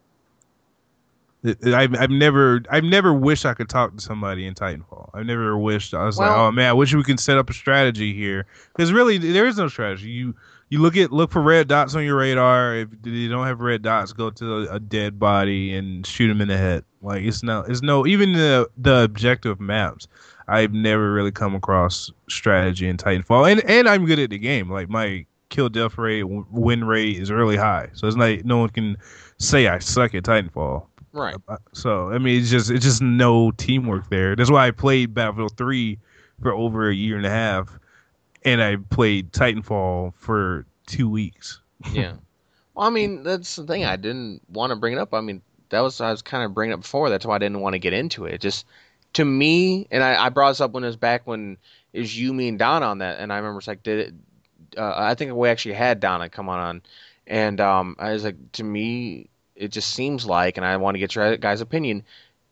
It- it- I've, I've never, I've never wished I could talk to somebody in Titanfall. I've never wished I was like, Well, oh man, I wish we could set up a strategy here. Because really, there is no strategy. You, you look at, look for red dots on your radar. If you don't have red dots, go to a, a dead body and shoot him in the head. Like it's no, it's no, even the the objective maps. I've never really come across strategy in Titanfall, and and I'm good at the game. Like my kill death rate, w- win rate is really high, so it's like no one can say I suck at Titanfall. right. Uh, So I mean, it's just it's just no teamwork there. That's why I played Battlefield three for over a year and a half, and I played Titanfall for two weeks. Yeah. Well, I mean, that's the thing. I didn't want to bring it up. I mean, that was I was kind of bringing it up before. That's why I didn't want to get into it. It just to me, and I, I brought this up when it was back when it was you, me, and Donna on that, and I remember it's like, did it? Uh, I think we actually had Donna come on, on and um, I was like, to me, it just seems like, and I want to get your guys' opinion,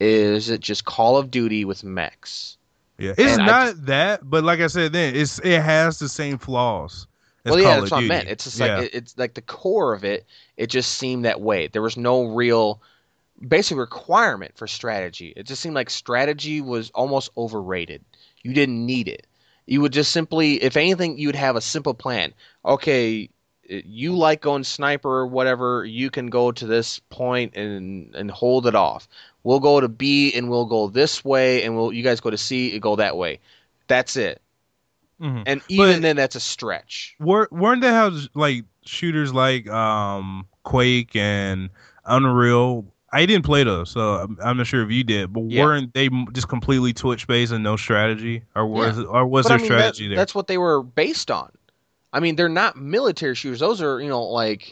is it just Call of Duty with mechs? Yeah, it's And I just, not that, but like I said, then it's it has the same flaws as well, yeah, Call that's of what I meant. Duty. It's just like Yeah. it, it's like the core of it. It just seemed that way. There was no real basic requirement for strategy. It just seemed like strategy was almost overrated. You didn't need it. You would just simply, if anything, you'd have a simple plan. Okay, you like going sniper or whatever, you can go to this point and and hold it off. We'll go to B and we'll go this way, and we'll you guys go to C and go that way. That's it. hmm And even But then, that's a stretch. were weren't they how like shooters like um Quake and Unreal? I didn't play those, so I'm, I'm not sure if you did. But Yeah. weren't they m- just completely twitch based and no strategy, or Yeah. was or was But I there mean that strategy there? that's what they were based on. I mean, they're not military shooters. Those are, you know, like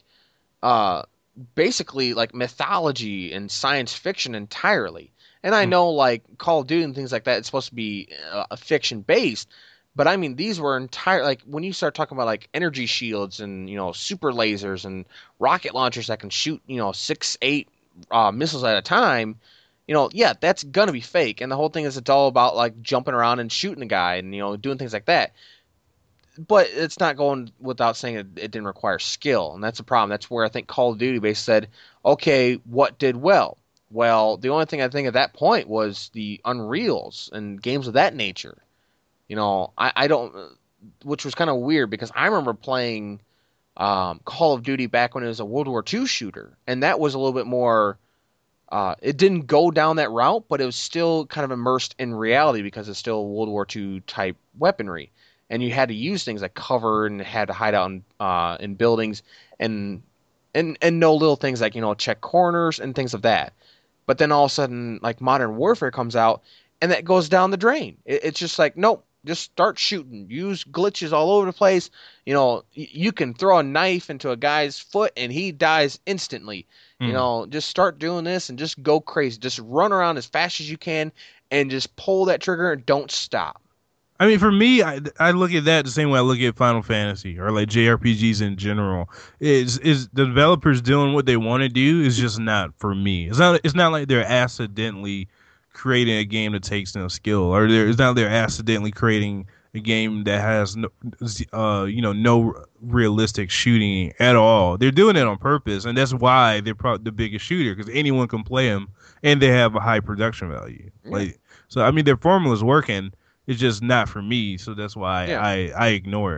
uh basically like mythology and science fiction entirely. And I Mm. know like Call of Duty and things like that, it's supposed to be uh, fiction based, but I mean these were entire like when you start talking about like energy shields and you know super lasers and rocket launchers that can shoot you know six eight uh, missiles at a time. You know, yeah, that's gonna be fake, and the whole thing is it's all about like jumping around and shooting a guy and you know doing things like that, but it's not going without saying it, it didn't require skill, and that's a problem. That's where I think Call of Duty basically said, okay, what did well? Well, the only thing I think at that point was the Unreals and games of that nature. You know, I, I don't, which was kind of weird because I remember playing um, Call of Duty back when it was a World War two shooter, and that was a little bit more. Uh, it didn't go down that route, but it was still kind of immersed in reality because it's still World War two type weaponry, and you had to use things like cover and had to hide out in uh, in buildings and and and know little things like you know check corners and things of that. But then all of a sudden, like Modern Warfare comes out, and that goes down the drain. It, it's just like nope, just start shooting. Use glitches all over the place. You know, y- you can throw a knife into a guy's foot and he dies instantly. You Mm. know, just start doing this and just go crazy. Just run around as fast as you can and just pull that trigger and don't stop. I mean, for me, I, I look at that the same way I look at Final Fantasy or like J R P Gs in general. Is is the developers doing what they want to do? Is just not for me. It's not. It's not like they're accidentally creating a game that takes no skill, or they're, it's not they're accidentally creating a game that has no, uh, you know, no realistic shooting at all. They're doing it on purpose, and that's why they're probably the biggest shooter because anyone can play them, and they have a high production value. Yeah. Like so, I mean, their formula is working. It's just not for me, so that's why Yeah. I I ignore it.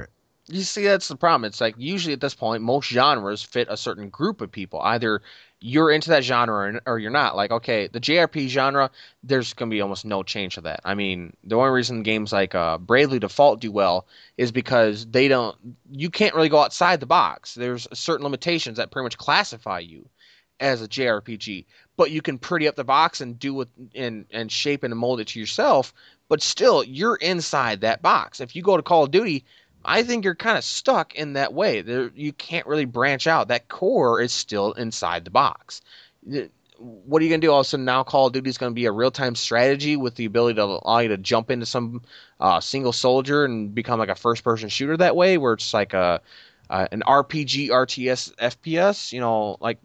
You see, that's the problem. It's like usually at this point, most genres fit a certain group of people. Either you're into that genre or, or you're not. Like, okay, the J R P genre, there's going to be almost no change to that. I mean, the only reason games like uh, Bravely Default do well is because they don't. You can't really go outside the box. There's certain limitations that pretty much classify you as a J R P G, but you can pretty up the box and do it and and shape and mold it to yourself. But still, you're inside that box. If you go to Call of Duty, I think you're kind of stuck in that way. There, you can't really branch out. That core is still inside the box. What are you going to do? All of a sudden, now Call of Duty is going to be a real time strategy with the ability to allow you to jump into some uh, single soldier and become like a first person shooter that way, where it's like a uh, an R P G, R T S, F P S. You know, like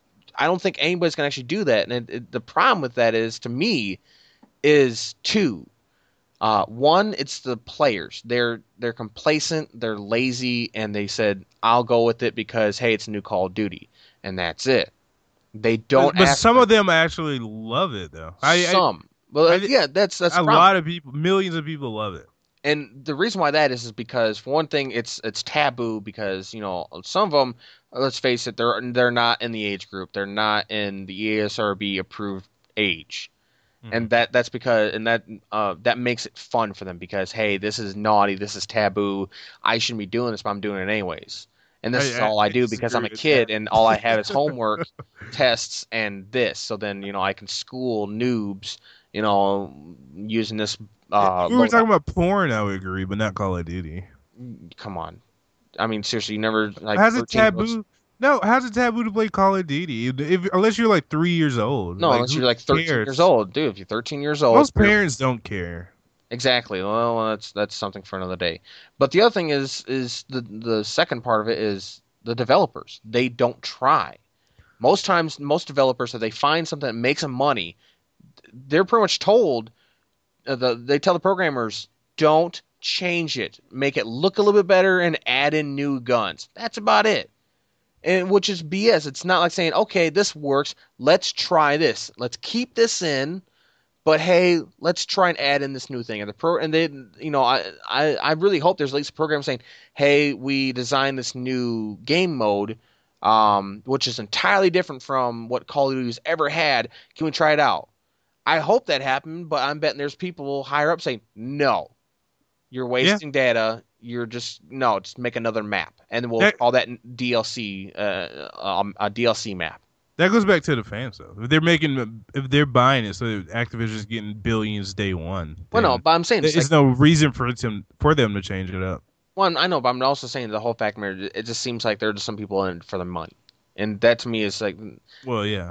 I don't think anybody's going to actually do that. And it, it, the problem with that is, to me, is two. Uh, one, it's the players. They're they're complacent, they're lazy, and they said, "I'll go with it because hey, it's a new Call of Duty," and that's it. They don't. But, but ask some for of them actually love it though. I, some. Well, I, uh, I yeah, that's that's a the problem. lot of people, millions of people love it. And the reason why that is is because for one thing, it's it's taboo because you know some of them. Let's face it, they're they're not in the age group. They're not in the E S R B approved age. And that that's because and that uh, that makes it fun for them because hey, this is naughty, this is taboo. I shouldn't be doing this, but I'm doing it anyways. And this I, is I, all I I do because I'm a disagree with kid that. and all I have is homework, tests, and this. So then you know I can school noobs, you know, using this. Uh, If we were loadout. talking about porn, I would agree, but not Call of Duty. Come on, I mean seriously, you never like How's it thirteen year olds. taboo? No, how's it taboo to play Call of Duty? If, if- unless you're like three years old, No, like unless who you're like thirteen years cares? old, dude. If you're thirteen years old, Most you're parents don't care. exactly. Well, that's that's something for another day. But the other thing is is the the second part of it is the developers. They don't try. Most times, most developers, if they find something that makes them money, they're pretty much told. Uh, the, they tell the programmers, don't change it. Make it look a little bit better and add in new guns. That's about it. And which is B S. It's not like saying, okay, this works. Let's try this. Let's keep this in but hey, let's try and add in this new thing. And the pro and they, you know, I, I, I really hope there's at least a program saying, hey, we designed this new game mode, um, which is entirely different from what Call of Duty's ever had. Can we try it out? I hope that happened, but I'm betting there's people higher up saying, no, you're Yeah, wasting data. You're just no, just make another map, and we'll that call that D L C, uh, um, a D L C map. that goes back to the fans though. If they're making, if they're buying it, so Activision's getting billions day one, Well, no, then but I'm saying it's like there's no reason for them for them to change it up. Well, I know, but I'm also saying the whole fact matter. It just seems like there are just some people in it for the money, and that to me is like, Well, yeah.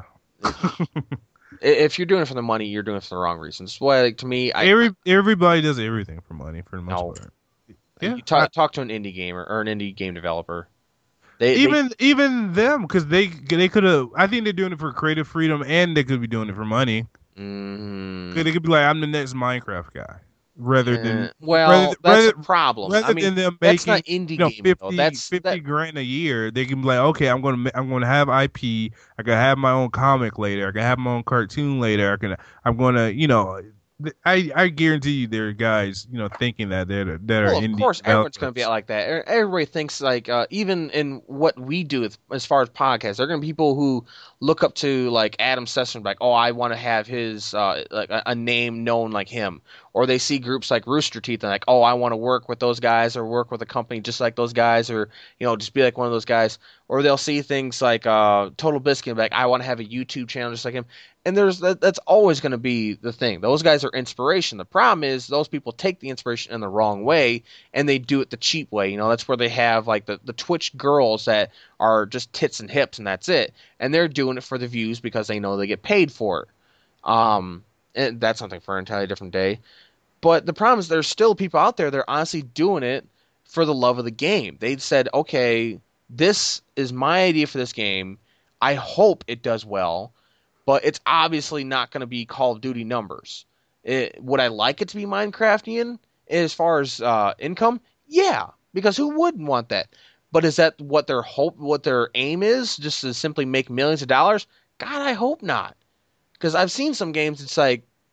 if you're doing it for the money, you're doing it for the wrong reasons. Well, like, to me, I Every everybody does everything for money for the most no. part. Yeah, You talk talk to an indie gamer or an indie game developer. They, they even even them because they they could have. I think they're doing it for creative freedom, and they could be doing it for money. mm, They could be like, I'm the next Minecraft guy, rather eh, than well, rather that's rather, a problem. rather I mean, than them that's making not indie you know gaming though. fifty, That's fifty that. grand a year. They can be like, okay, I'm gonna ma- I'm gonna have I P. I can have my own comic later. I can have my own cartoon later. I can I'm gonna you know. I, I guarantee you there are guys, you know, thinking that they're that are Well, of indie course, everyone's going to be developers. like that. E- Everybody thinks like uh, even in what we do as, as far as podcasts, there are going to be people who look up to like Adam Sessler, like, oh, I want to have his uh, like a, a name known like him, or they see groups like Rooster Teeth and like, oh, I want to work with those guys or work with a company just like those guys, or you know, just be like one of those guys. Or they'll see things like uh, Total Biscuit, and be like, I want to have a YouTube channel just like him. And there's that, that's always going to be the thing. Those guys are inspiration. The problem is those people take the inspiration in the wrong way and they do it the cheap way. You know, that's where they have like the, the Twitch girls that are just tits and hips and that's it. And they're doing it for the views because they know they get paid for it. Um, and that's something for an entirely different day. But the problem is there's still people out there that are honestly doing it for the love of the game. They said, okay, this is my idea for this game. I hope it does well but it's obviously not going to be Call of Duty numbers. It, would I like it to be Minecraftian as far as uh, income? Yeah, because who wouldn't want that? But is that what their hope, what their aim is, just to simply make millions of dollars? God, I hope not. Because I've seen some games. It's like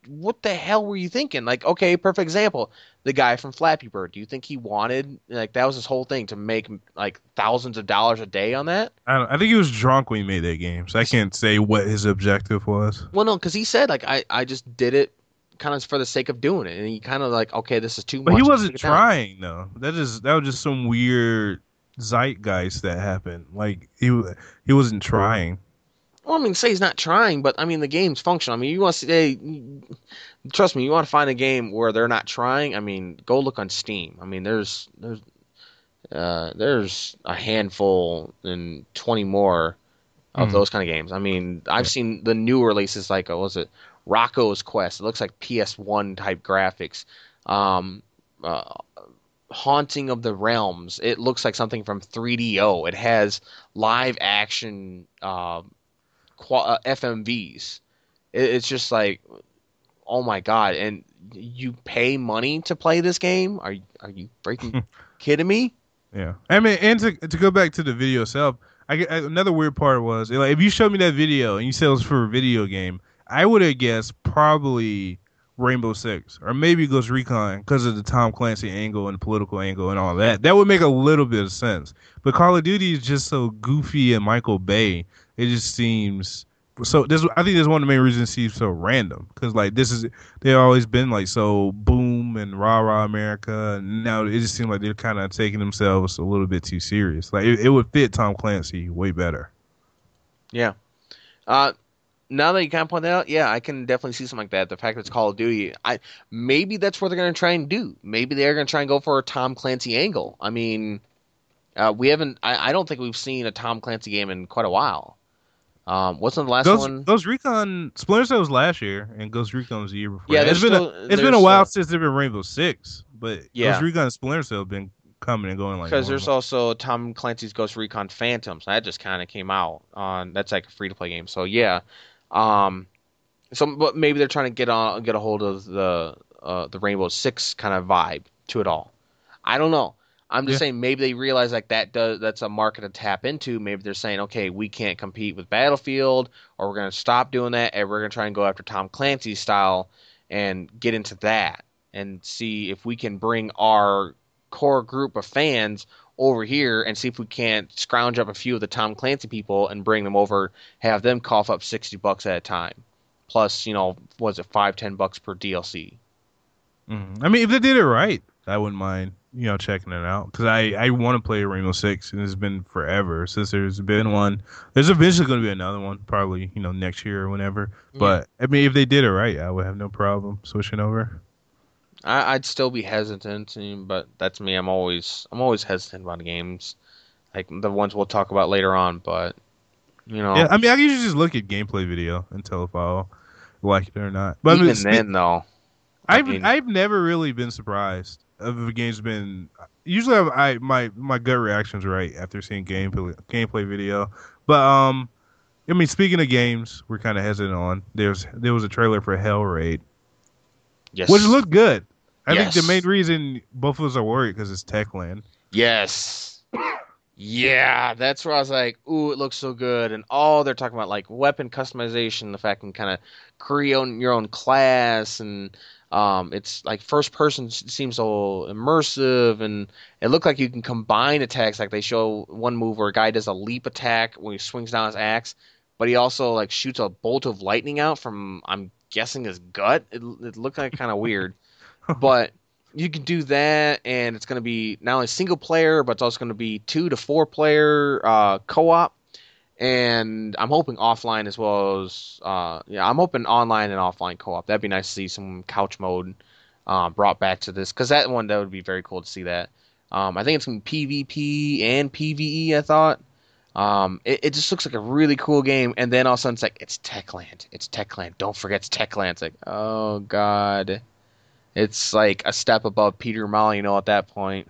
what the hell were you thinking? Like, okay, perfect example. The guy from Flappy Bird. Do you think he wanted like that was his whole thing to make like thousands of dollars a day on that? I don't, I think he was drunk when he made that game, so I can't say what his objective was. Well, no, because he said like I I just did it kind of for the sake of doing it, and he kind of like okay, this is too But he much. wasn't Take it down. trying though. That is that was just some weird zeitgeist that happened. Like he wa- he wasn't trying. Well, I mean, say he's not trying, but I mean the game's functional. I mean, you want to say, trust me, you want to find a game where they're not trying. I mean, go look on Steam. I mean, there's there's uh, there's a handful and twenty more of Mm, those kind of games. I mean, I've yeah. seen the new releases like uh, what was it Rocco's Quest? It looks like P S one type graphics. Um, uh, Haunting of the Realms. It looks like something from three D O. It has live action uh, qua- uh, F M Vs. It, it's just like, oh my god! And you pay money to play this game? Are are you freaking kidding me? Yeah, I mean, and to to go back to the video itself, I get another weird part was like if you showed me that video and you said it was for a video game, I would have guessed probably Rainbow Six or maybe Ghost Recon because of the Tom Clancy angle and political angle and all that. That would make a little bit of sense. But Call of Duty is just so goofy and Michael Bay. It just seems so. This I think that's one of the main reasons it seems so random because like this is they've always been like so boom and rah rah America. And now it just seems like they're kind of taking themselves a little bit too serious. Like it, it would fit Tom Clancy way better. Yeah. Uh, Now that you kind of point that out, yeah, I can definitely see something like that. The fact that it's Call of Duty, I maybe that's what they're going to try and do. Maybe they're going to try and go for a Tom Clancy angle. I mean, uh, we haven't. I, I don't think we've seen a Tom Clancy game in quite a while. Um, wasn't the last Ghost one? Ghost Recon Splinter Cell was last year, and Ghost Recon was the year before. Yeah, that. there's It's been a still it's been a there's while uh, since there's been Rainbow Six, but Ghost yeah, Recon and Splinter Cell have been coming and going like because there's normal. also Tom Clancy's Ghost Recon Phantoms. That just kind of came out on. That's like a free to play game. So yeah, um, so but maybe they're trying to get on get a hold of the uh, the Rainbow Six kind of vibe to it all. I don't know. I'm just Yeah, saying maybe they realize like that does that's a market to tap into. Maybe they're saying, okay, we can't compete with Battlefield, or we're gonna stop doing that, and we're gonna try and go after Tom Clancy's style and get into that and see if we can bring our core group of fans over here and see if we can't scrounge up a few of the Tom Clancy people and bring them over, have them cough up sixty bucks at a time, plus you know was it five ten bucks per D L C. hmm I mean, if they did it right, I wouldn't mind you know checking it out because I I want to play Rainbow Six, and it's been forever since there's been one. There's eventually going to be another one, probably you know next year or whenever. Yeah. But I mean, if they did it right, I would have no problem switching over. I, I'd still be hesitant, mm, but that's me. I'm always I'm always hesitant about games, like the ones we'll talk about later on. But you Yeah, know, I mean, I usually just look at gameplay video and tell if I'll like it or not. But I mean, even spe- then, though, I I've mean, I've never really been surprised if a game's been. Usually, I, I my my gut reaction's right after seeing gameplay gameplay video. But um, I mean, speaking of games, we're kind of hesitant on. There's there was a trailer for Hellraid, which yes, looked good. I think the main yes, reason both of us are worried because it's Techland. yes, yeah. That's where I was like, ooh, it looks so good, and all they're talking about like weapon customization, the fact you can kind of create own, your own class, and um, it's like first person s- seems so immersive, and it looked like you can combine attacks. Like they show one move where a guy does a leap attack when he swings down his axe, but he also like shoots a bolt of lightning out from I'm guessing his gut. It, it looked like kind of weird, but you can do that, and it's going to be not only single player, but it's also going to be two to four player uh, co-op, and I'm hoping offline as well as uh, yeah, I'm hoping online and offline co-op. That'd be nice to see some couch mode uh, brought back to this because that one that would be very cool to see that. Um, I think it's going to be PvP and PvE. I thought. Um, it, it just looks like a really cool game, and then all of a sudden it's like it's Techland. It's Techland. Don't forget it's Techland. It's like oh god. It's like a step above Peter Molyneux at that point.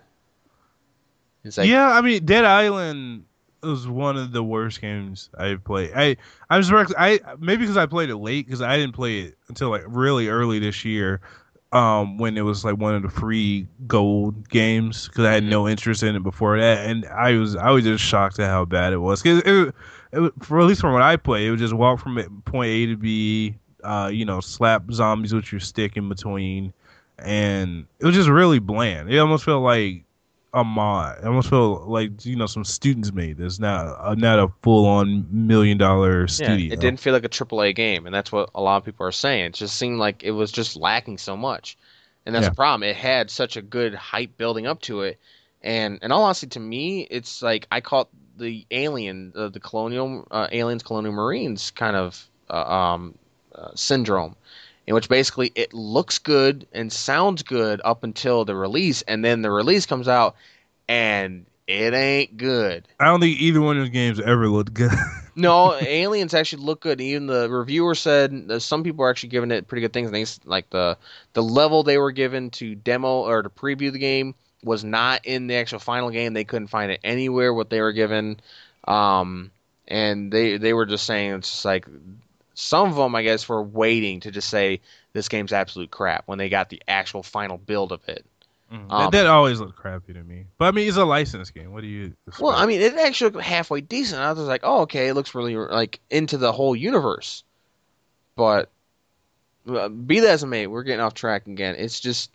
It's like, Yeah, I mean, Dead Island was one of the worst games I've played. I I'm surprised. I maybe because I played it late because I didn't play it until like really early this year, um, when it was like one of the free gold games because I had mhm. no interest in it before that, and I was I was just shocked at how bad it was. Cause it, it, it, for at least from what I played, it would just walk from it- point A to B. uh, you know, slap zombies with your stick in between, and it was just really bland. It almost felt like a mod. It almost felt like you know some students made this, not uh, not a full on million dollar Yeah, it studio. didn't feel like a triple A game, and that's what a lot of people are saying. It just seemed like it was just lacking so much, and that's Yeah, the problem. It had such a good hype building up to it, and in all honesty, to me, it's like I call it the alien, uh, the colonial uh, aliens, colonial marines kind of uh, um, uh, syndrome, in which basically it looks good and sounds good up until the release, and then the release comes out and it ain't good. I don't think either one of those games ever looked good. No, Aliens actually look good. Even the reviewer said that some people are actually giving it pretty good things. And they, s- like the the level they were given to demo or to preview the game was not in the actual final game. They couldn't find it anywhere what they were given, um, and they they were just saying it's just like some of them I guess were waiting to just say this game's absolute crap when they got the actual final build of it. Mhm. That, Um, that always looked crappy to me. But I mean, it's a licensed game. What do you well, I expect? mean, it actually looked halfway decent. I was like, oh, okay, it looks really like into the whole universe. But uh, be that as it may, we're getting off track again. It's just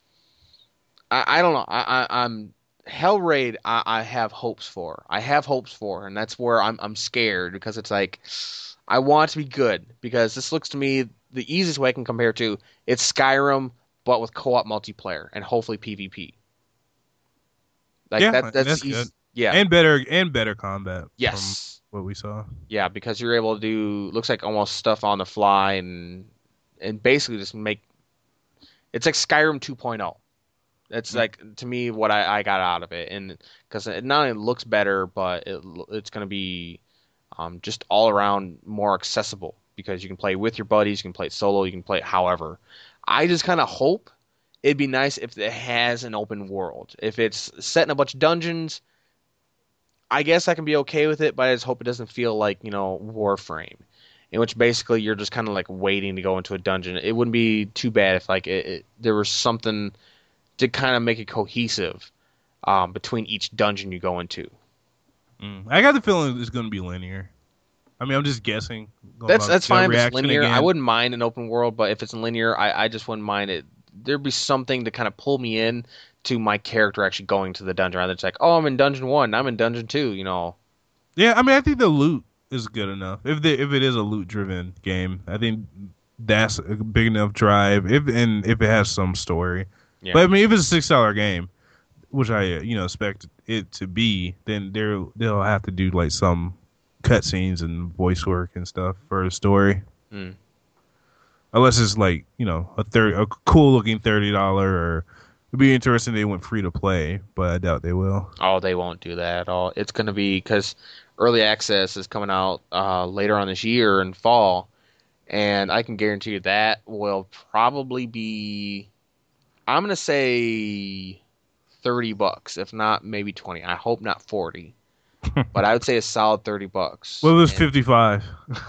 I, I don't know. I, I I'm Hellraid. I, I have hopes for. I have hopes for, and that's where I'm I'm scared because it's like I want it to be good because this looks to me the easiest way I can compare to it's Skyrim but with co-op multiplayer and hopefully PvP. Like Yeah, that and that's that's the good. easy. Yeah. And better and better combat from Yes. what we saw. Yeah, because you're able to do looks like almost stuff on the fly and and basically just make it's like Skyrim 2.0. That's Mm. like to me what I, I got out of it, and because it not only looks better, but it it's going to be um, just all around more accessible because you can play with your buddies, you can play it solo, you can play it however. I just kind of hope it'd be nice if it has an open world. If it's set in a bunch of dungeons, I guess I can be okay with it, but I just hope it doesn't feel like you know Warframe, in which basically you're just kind of like waiting to go into a dungeon. It wouldn't be too bad if like it, it, there was something to kind of make it cohesive um, between each dungeon you go into. Mm. I got the feeling it's going to be linear. I mean, I'm just guessing. Going That's by that's gut fine if it's reaction linear. I again. wouldn't mind an open world, but if it's linear, I, I just wouldn't mind it. There'd be something to kind of pull me in to my character actually going to the dungeon. Rather, it's like, oh, I'm in dungeon one, I'm in dungeon two. You know, Yeah, I mean, I think the loot is good enough. If the if it is a loot driven game, I think that's a big enough drive. If and if it has some story, yeah. but I mean, if it's a six dollar game, which I uh, you know expect it to be, then they're they'll have to do like some cutscenes and voice work and stuff for the story. Hmm. Unless it's like you know a third a cool looking thirty dollar, or it'd be interesting if they went free to play, but I doubt they will. Oh, they won't do that at all. It's going to be because early access is coming out uh, later on this year in fall, and I can guarantee you that will probably be. I'm going to say thirty bucks, if not maybe twenty. I hope not forty, but I would say a solid thirty bucks. What was And fifty five?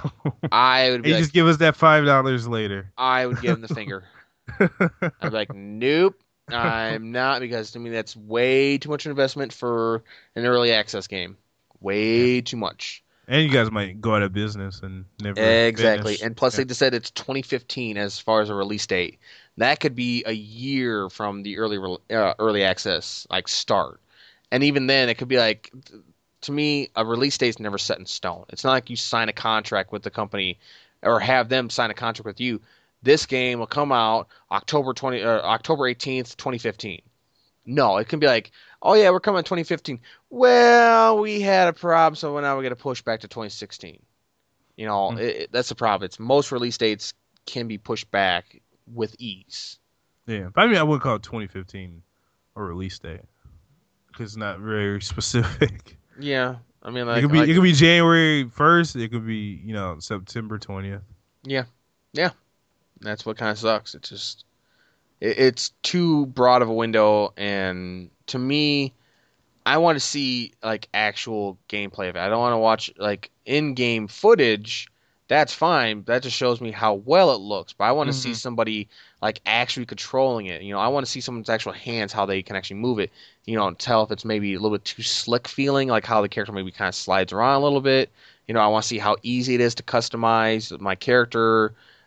I would be Hey, like, just give us that five dollars later. I would give him the finger. I'd be like, nope, I'm not, because to me that's way too much investment for an early access game. Yeah. Way too much. And you guys might go out of business and never Exactly. finish. And plus, Yeah. they just said it's twenty fifteen as far as a release date. That could be a year from the early re- uh, early access like start. And even then, it could be like to me, a release date's never set in stone. It's not like you sign a contract with the company or have them sign a contract with you. This game will come out October twenty uh, October eighteenth, twenty fifteen. No, it can be like, oh yeah, we're coming in twenty fifteen. Well, we had a problem, so now we're going to push back to twenty sixteen. You know, Mm. it, it- that's the problem. It's most release dates can be pushed back with ease. Yeah. But I mean, I wouldn't call it twenty fifteen a release date because it's not very specific. Yeah, I mean, It like, could be like, it could be January first. It could be you know September twentieth. yeah, yeah. That's what kind of sucks. It's just, it, it's too broad of a window, and to me, I want to see like actual gameplay of it. I don't want to watch like in-game footage. That's fine. That just shows me how well it looks. But I want to see Mm-hmm. somebody like actually controlling it. You know, I want to see someone's actual hands, how they can actually move it. You know, and tell if it's maybe a little bit too slick feeling, like how the character maybe kind of slides around a little bit. You know, I want to see how easy it is to customize my character.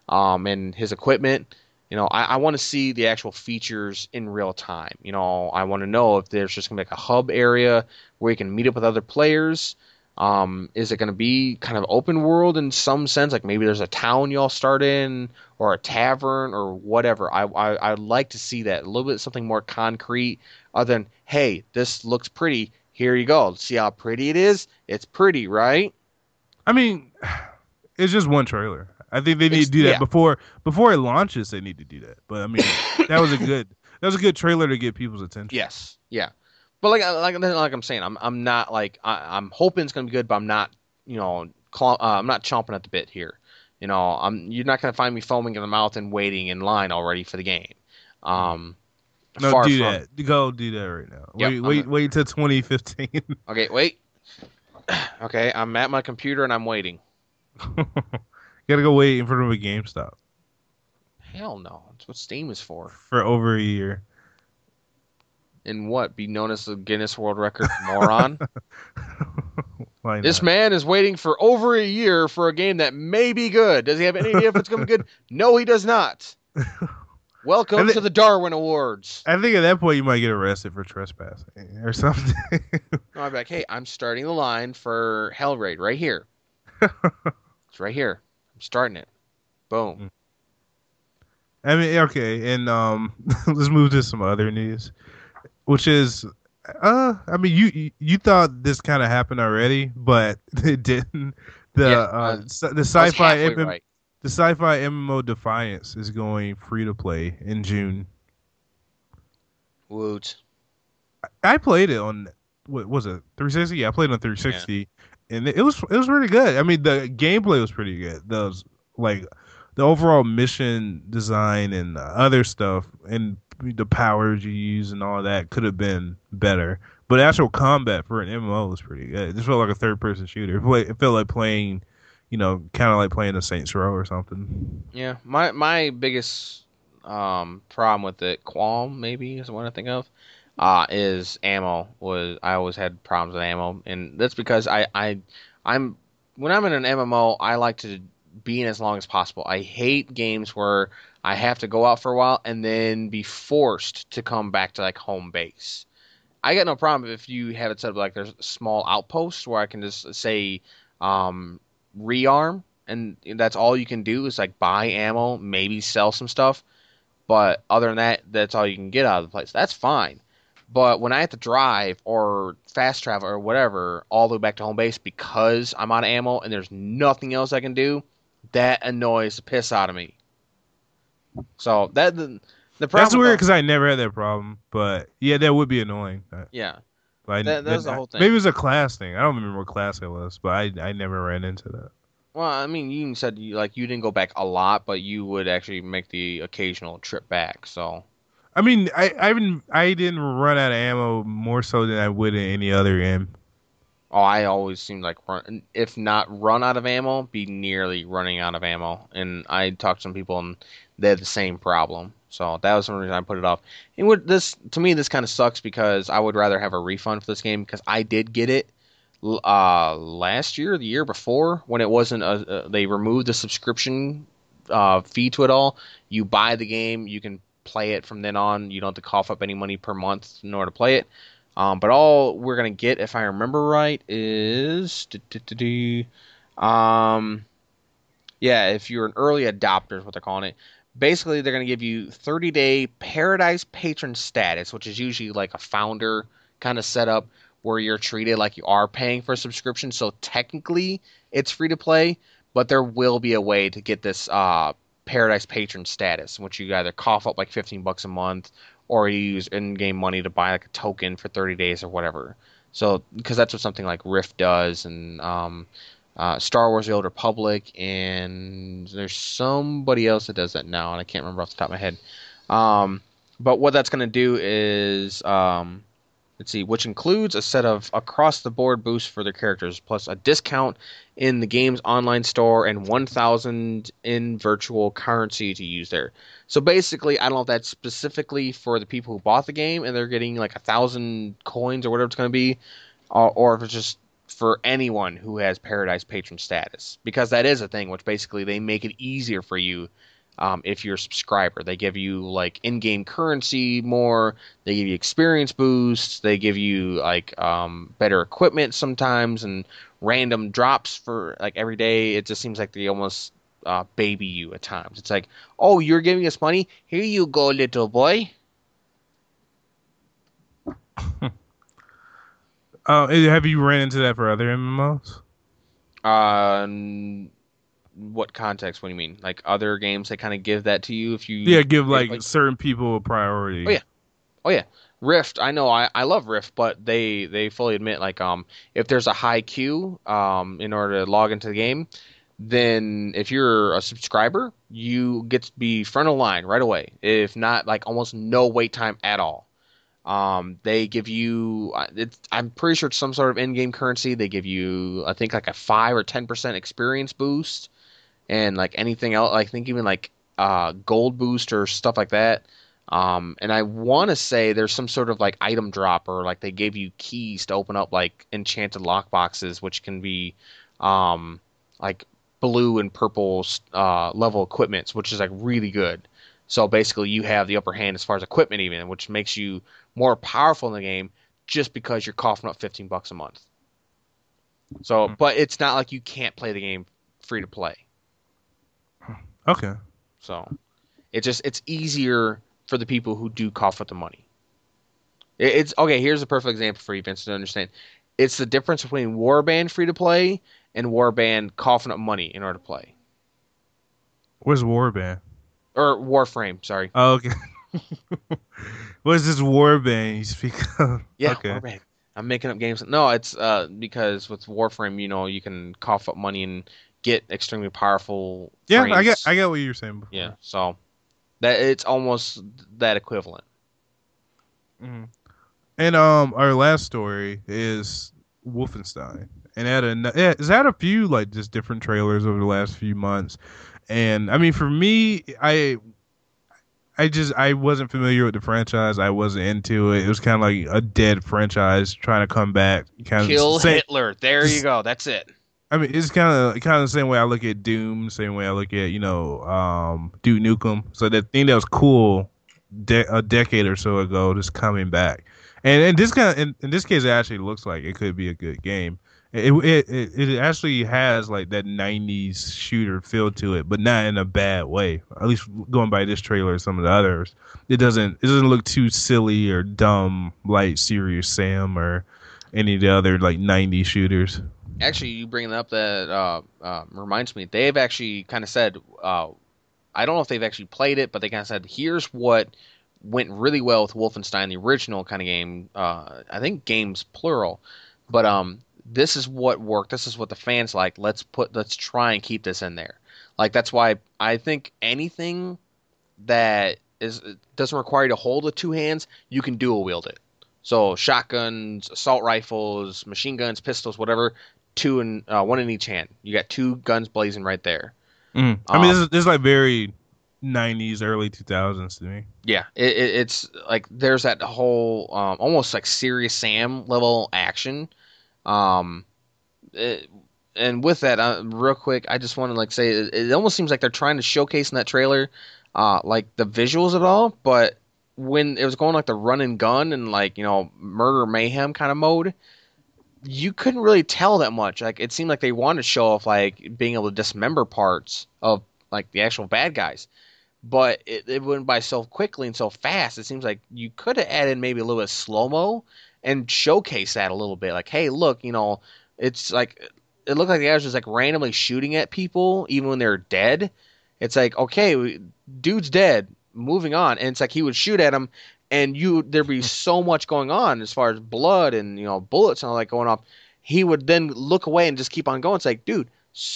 um, and his equipment. You know, I, I want to see the actual features in real time. You know, I want to know if there's just gonna be like a hub area where you can meet up with other players. Um, is it gonna be kind of open world in some sense? Like maybe there's a town y'all start in, or a tavern, or whatever. I, I I'd like to see that a little bit something more concrete, other than hey, this looks pretty. Here you go. See how pretty it is? It's pretty, right? I mean, it's just one trailer. I think they need It's to do that yeah. before before it launches. They need to do that. But I mean, that was a good that was a good trailer to get people's attention. Yes. Yeah. But like like like I'm saying, I'm I'm not like I, I'm hoping it's gonna be good, but I'm not you know claw, uh, I'm not chomping at the bit here. You know, I'm you're not gonna find me foaming in the mouth and waiting in line already for the game. Um, No, far do from. that. Go do that right now. Yep. Wait, I'm wait, wait till twenty fifteen. okay. Wait. Okay. I'm at my computer and I'm waiting. Gotta go wait in front of a GameStop Hell no. That's what Steam is for. for over a year. And what? Be known as the Guinness World Record moron? Why This not? man is waiting for over a year for a game that may be good. Does he have any idea if it's going to be good? No, he does not. Welcome thi- to the Darwin Awards. I think at that point you might get arrested for trespassing or something. No, I'd be like, hey, I'm starting the line for Hellraid right here. It's right here. I'm starting it. Boom. I mean, okay, and um, let's move to some other news, which is, uh, I mean, you you, you thought this kind of happened already, but it didn't. The Yeah, uh, uh, sci- the I was sci-fi halfway M M right. the sci-fi M M O Defiance is going free to play in June. Woot. I played it on what was it three sixty? Yeah, I played it on three sixty, and it was it was pretty good. I mean, the gameplay was pretty good. Those like the overall mission design and the other stuff and the powers you use and all that could have been better. But actual combat for an M M O was pretty good. It just felt like a third person shooter. It, play, it felt like playing, you know, kind of like playing a Saints Row or something. Yeah, my my biggest um, problem with it, qualm maybe is what I think of, uh, is ammo. Was I always had problems with ammo, and that's because I I I'm when I'm in an M M O, I like to be in as long as possible. I hate games where I have to go out for a while and then be forced to come back to like home base. I got no problem if you have it set up like there's small outposts where I can just say um, rearm, and that's all you can do is like buy ammo, maybe sell some stuff. But other than that, that's all you can get out of the place. That's fine. But when I have to drive or fast travel or whatever all the way back to home base because I'm out of ammo and there's nothing else I can do, that annoys the piss out of me. So that the, the problem. That's weird with because I never had that problem. But yeah, that would be annoying. the- yeah, Like, that, that was the that- whole thing. maybe it was a class thing. I don't remember what class it was, but I I never ran into that. Well, I mean, you even said you, like you didn't go back a lot, but you would actually make the occasional trip back. So I mean, I I didn't I didn't run out of ammo more so than I would in any other game. oh, I always seemed like run, if not run out of ammo, be nearly running out of ammo. And I talked to some people, and they had the same problem. So that was the reason I put it off. And what this to me, this kind of sucks because I would rather have a refund for this game because I did get it uh, last year, or the year before, when it wasn't a, a they removed the subscription uh, fee to it all. You buy the game, you can play it from then on. You don't have to cough up any money per month in order to play it. Um, but all we're gonna get, if I remember right, is um, yeah, if you're an early adopter, is what they're calling it. Basically, they're gonna give you thirty day Paradise Patron status, which is usually like a founder kind of setup where you're treated like you are paying for a subscription. So technically, it's free to play, but there will be a way to get this uh, Paradise Patron status, which you either cough up like fifteen bucks a month, or you use in-game money to buy like a token for thirty days or whatever. So, because that's what something like Rift does, and um, uh, Star Wars: The Old Republic, and there's somebody else that does that now, and I can't remember off the top of my head. Um, but what that's going to do is, um, let's see, which includes a set of across-the-board boosts for their characters, plus a discount in the game's online store and one thousand in virtual currency to use there. So basically, I don't know if that's specifically for the people who bought the game and they're getting like a thousand coins or whatever it's going to be, or, or if it's just for anyone who has Paradise Patron status, because that is a thing, which basically they make it easier for you um, if you're a subscriber. They give you like in-game currency more, they give you experience boosts, they give you like um, better equipment sometimes, and random drops for like every day. It just seems like they almost uh, baby you at times. It's like, oh, you're giving us money? Here you go, little boy. Uh, have you ran into that for other M M Os? Uh, what context? What do you mean? Like other games that kind of give that to you if you Yeah, give like, like certain people a priority. Oh yeah, oh yeah. Rift, I know, I, I love Rift, but they they fully admit like um if there's a high queue um in order to log into the game, then if you're a subscriber, you get to be front of line right away. If not, like almost no wait time at all. Um, they give you, it's, I'm pretty sure it's some sort of in-game currency. They give you, I think, like a five or ten percent experience boost, and like anything else, I think even like uh, gold boost or stuff like that. Um, and I want to say there's some sort of like item drop, or like they gave you keys to open up like enchanted lock boxes, which can be um, like blue and purple uh, level equipments, which is like really good. So basically, you have the upper hand as far as equipment, even, which makes you more powerful in the game just because you're coughing up fifteen bucks a month. So, but it's not like you can't play the game free to play. Okay. So, it just it's easier for the people who do cough up the money. It, it's okay. Here's a perfect example for you, Vince, to understand. It's the difference between Warband free to play and Warband coughing up money in order to play. Where's Warband? Or Warframe, sorry. Oh, okay. What's this Warband you speak of? Yeah, okay. Warband. I'm making up games. No, it's uh, because with Warframe, you know, you can cough up money and get extremely powerful. Yeah, frames. I get, I get what you're saying before. Yeah, so that it's almost that equivalent. Mm-hmm. And um, our last story is Wolfenstein, and had a yeah, it's had a few like just different trailers over the last few months. And I mean, for me, I, I just I wasn't familiar with the franchise. I wasn't into it. It was kind of like a dead franchise trying to come back. Kind Kill of same, Hitler. There you go. That's it. I mean, it's kind of kind of the same way I look at Doom, same way I look at you know um, Duke Nukem. So that thing that was cool de- a decade or so ago, just coming back. And in this kind of in, in this case, it actually looks like it could be a good game. It, it it it actually has like that nineties shooter feel to it, but not in a bad way. At least going by this trailer and some of the others, it doesn't it doesn't look too silly or dumb like Serious Sam or any of the other like nineties shooters. Actually, you bringing up that uh, uh, reminds me. They've actually kind of said, uh, I don't know if they've actually played it, but they kind of said, here's what went really well with Wolfenstein, the original kind of game. Uh, I think games plural, but um. This is what worked. This is what the fans like. Let's put. Let's try and keep this in there. Like that's why I think anything that is doesn't require you to hold with two hands, you can dual wield it. So shotguns, assault rifles, machine guns, pistols, whatever, two and uh, one in each hand. You got two guns blazing right there. Mm. I um, mean, this is, this is like very nineties, early two thousands to me. Yeah, it, it, it's like there's that whole um, almost like Serious Sam level action. Um, it, and with that, uh, real quick, I just want to like say it, it almost seems like they're trying to showcase in that trailer, uh, like the visuals of it all. But when it was going like the run and gun and like you know murder mayhem kind of mode, you couldn't really tell that much. Like it seemed like they wanted to show off like being able to dismember parts of like the actual bad guys, but it, it went by so quickly and so fast. It seems like you could have added maybe a little bit of slow mo and showcase that a little bit. Like, hey, look, you know, it's like it looked like the guy was just like randomly shooting at people even when they're dead. It's like, okay, dude's dead, moving on. And it's like he would shoot at him and you there'd be so much going on as far as blood and, you know, bullets and all that going off. He would then look away and just keep on going. It's like, dude,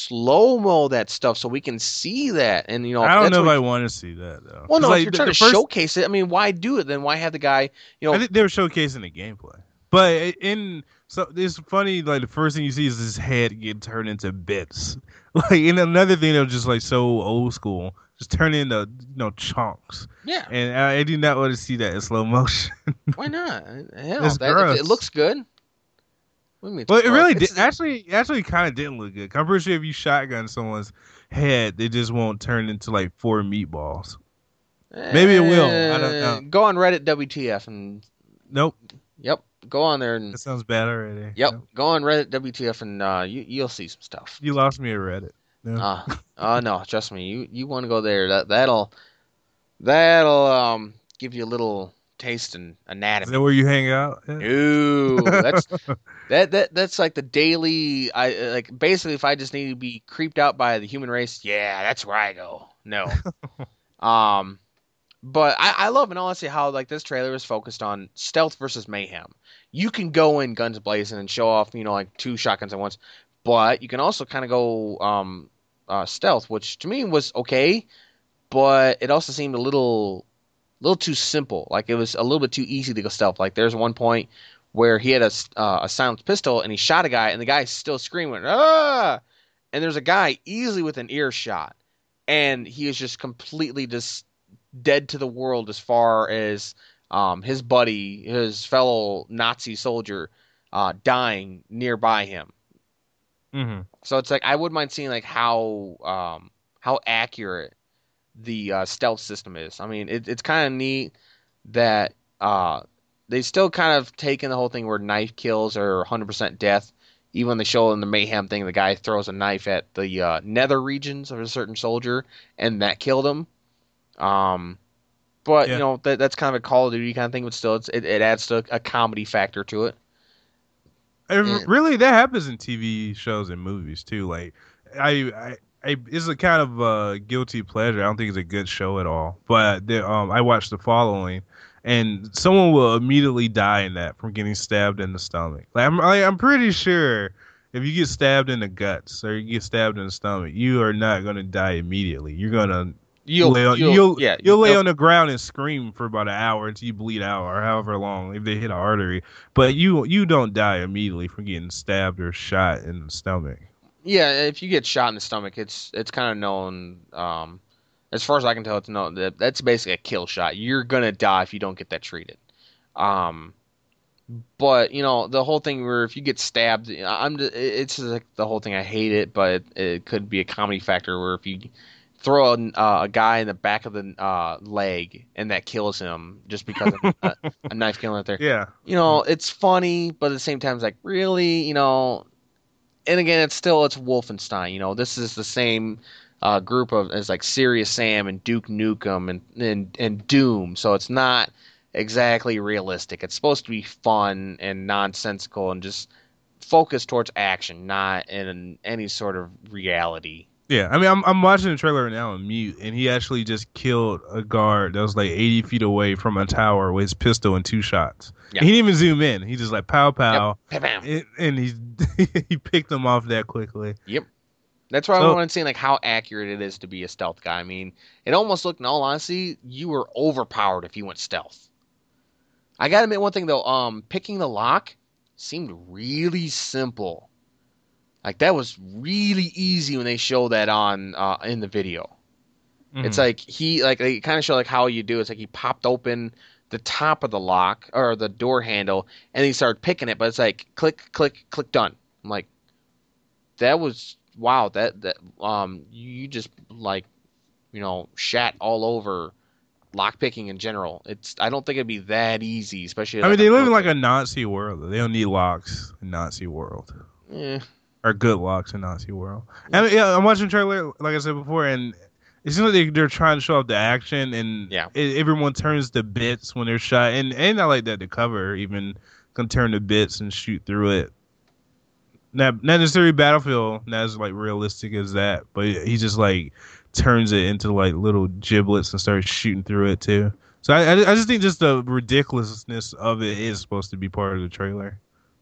slow-mo that stuff so we can see that. And, you know, I don't know if what, I want to see that, though. Well, no, like, if you're the, trying the to first, showcase it, I mean, why do it then? Why have the guy, you know... I think they were showcasing the gameplay. But in... So, it's funny, like, the first thing you see is his head get turned into bits. Like, and another thing that was just, like, so old school, just turn into, you know, chunks. Yeah. And I, I do not want to see that in slow motion. Why not? Hell, That's that, gross. it looks good. What do you mean it's Well, it broke? really did. It's Actually, actually, kind of didn't look good. I'm pretty sure if you shotgun someone's head, they just won't turn into like four meatballs. Maybe it will. I don't eh, know. go on Reddit W T F and Nope. yep, go on there and That sounds bad already. yep, Nope. go on Reddit W T F and uh, you you'll see some stuff. You lost me at Reddit. No. Uh, uh no, trust me, you you want to go there. That that'll that'll um give you a little taste in Is that anatomy. where you hang out? Yeah. Ooh, that's that that that's like the daily. I uh, like basically if I just need to be creeped out by the human race, yeah, that's where I go. No, um, but I I love in all honesty how like this trailer is focused on stealth versus mayhem. You can go in guns blazing and show off, you know, like two shotguns at once, but you can also kind of go um uh stealth, which to me was okay, but it also seemed a little little too simple. Like it was a little bit too easy to go stealth. Like there's one point where he had a uh, a silenced pistol and he shot a guy and the guy's still screaming ah, and there's a guy easily with an earshot, and he is just completely just dead to the world as far as um, his buddy, his fellow Nazi soldier, uh, dying nearby him. hmm So it's like I wouldn't mind seeing like how um, how accurate the uh, stealth system is. I mean, it, it's kind of neat that uh, they still kind of taken the whole thing where knife kills are one hundred percent death. Even when they show in the mayhem thing, the guy throws a knife at the uh, nether regions of a certain soldier, and that killed him. Um, but you Yeah. know that that's kind of a Call of Duty kind of thing, but still, it's, it it adds to a comedy factor to it. And And really, that happens in T V shows and movies too. Like, I, I, I it's a kind of uh, guilty pleasure. I don't think it's a good show at all. But the, um, I watched The Following, and someone will immediately die in that from getting stabbed in the stomach. Like, I'm, I, I'm pretty sure if you get stabbed in the guts or you get stabbed in the stomach, you are not going to die immediately. You're gonna you'll lay on, you'll you'll yeah you'll lay you'll, on the ground and scream for about an hour until you bleed out or however long if they hit an artery. But you you don't die immediately from getting stabbed or shot in the stomach. yeah, if you get shot in the stomach, it's it's kind of known. Um, as far as I can tell, it's known that that's basically a kill shot. You're gonna die if you don't get that treated. Um, but you know the whole thing where if you get stabbed, I'm it's just like the whole thing. I hate it, but it, it could be a comedy factor where if you throw a, uh, a guy in the back of the uh, leg and that kills him just because of a, a knife killing out there. Yeah. You know, it's funny, but at the same time, it's like really, you know. And again, it's still it's Wolfenstein. You know, this is the same uh, group of as like Serious Sam and Duke Nukem and, and and Doom. So it's not exactly realistic. It's supposed to be fun and nonsensical and just focused towards action, not in any sort of reality. Yeah, I mean, I'm I'm watching the trailer right now on mute, and he actually just killed a guard that was like eighty feet away from a tower with his pistol and two shots. Yeah. And he didn't even zoom in. He just like pow Yep. pow, Bam. and, and he he picked them off that quickly. Yep. That's why I So wanted to see like how accurate it is to be a stealth guy. I mean, it almost looked, in all honesty, you were overpowered if you went stealth. I gotta admit one thing though, um, picking the lock seemed really simple. Like that was really easy when they show that on uh, in the video. It's mhm. like he like they kind of show like how you do. It's like he popped open the top of the lock or the door handle and he started picking it, but it's like click, click, click, done. I'm like, that was wow. That that um, you just like you know shat all over lock picking in general. It's I don't think it'd be that easy, especially I mean, like they on live in like Rotate. a Nazi world. They don't need locks in Nazi world Eh, or good locks in Nazi world. And yeah, I'm watching the trailer like I said before, and it seems like they, they're trying to show off the action, and yeah. it, everyone turns to bits when they're shot, and and I like that the cover even can turn to bits and shoot through it. Not not necessarily Battlefield, not as like realistic as that, but he just like turns it into like little giblets and starts shooting through it too. So I I I just think just the ridiculousness of it is supposed to be part of the trailer.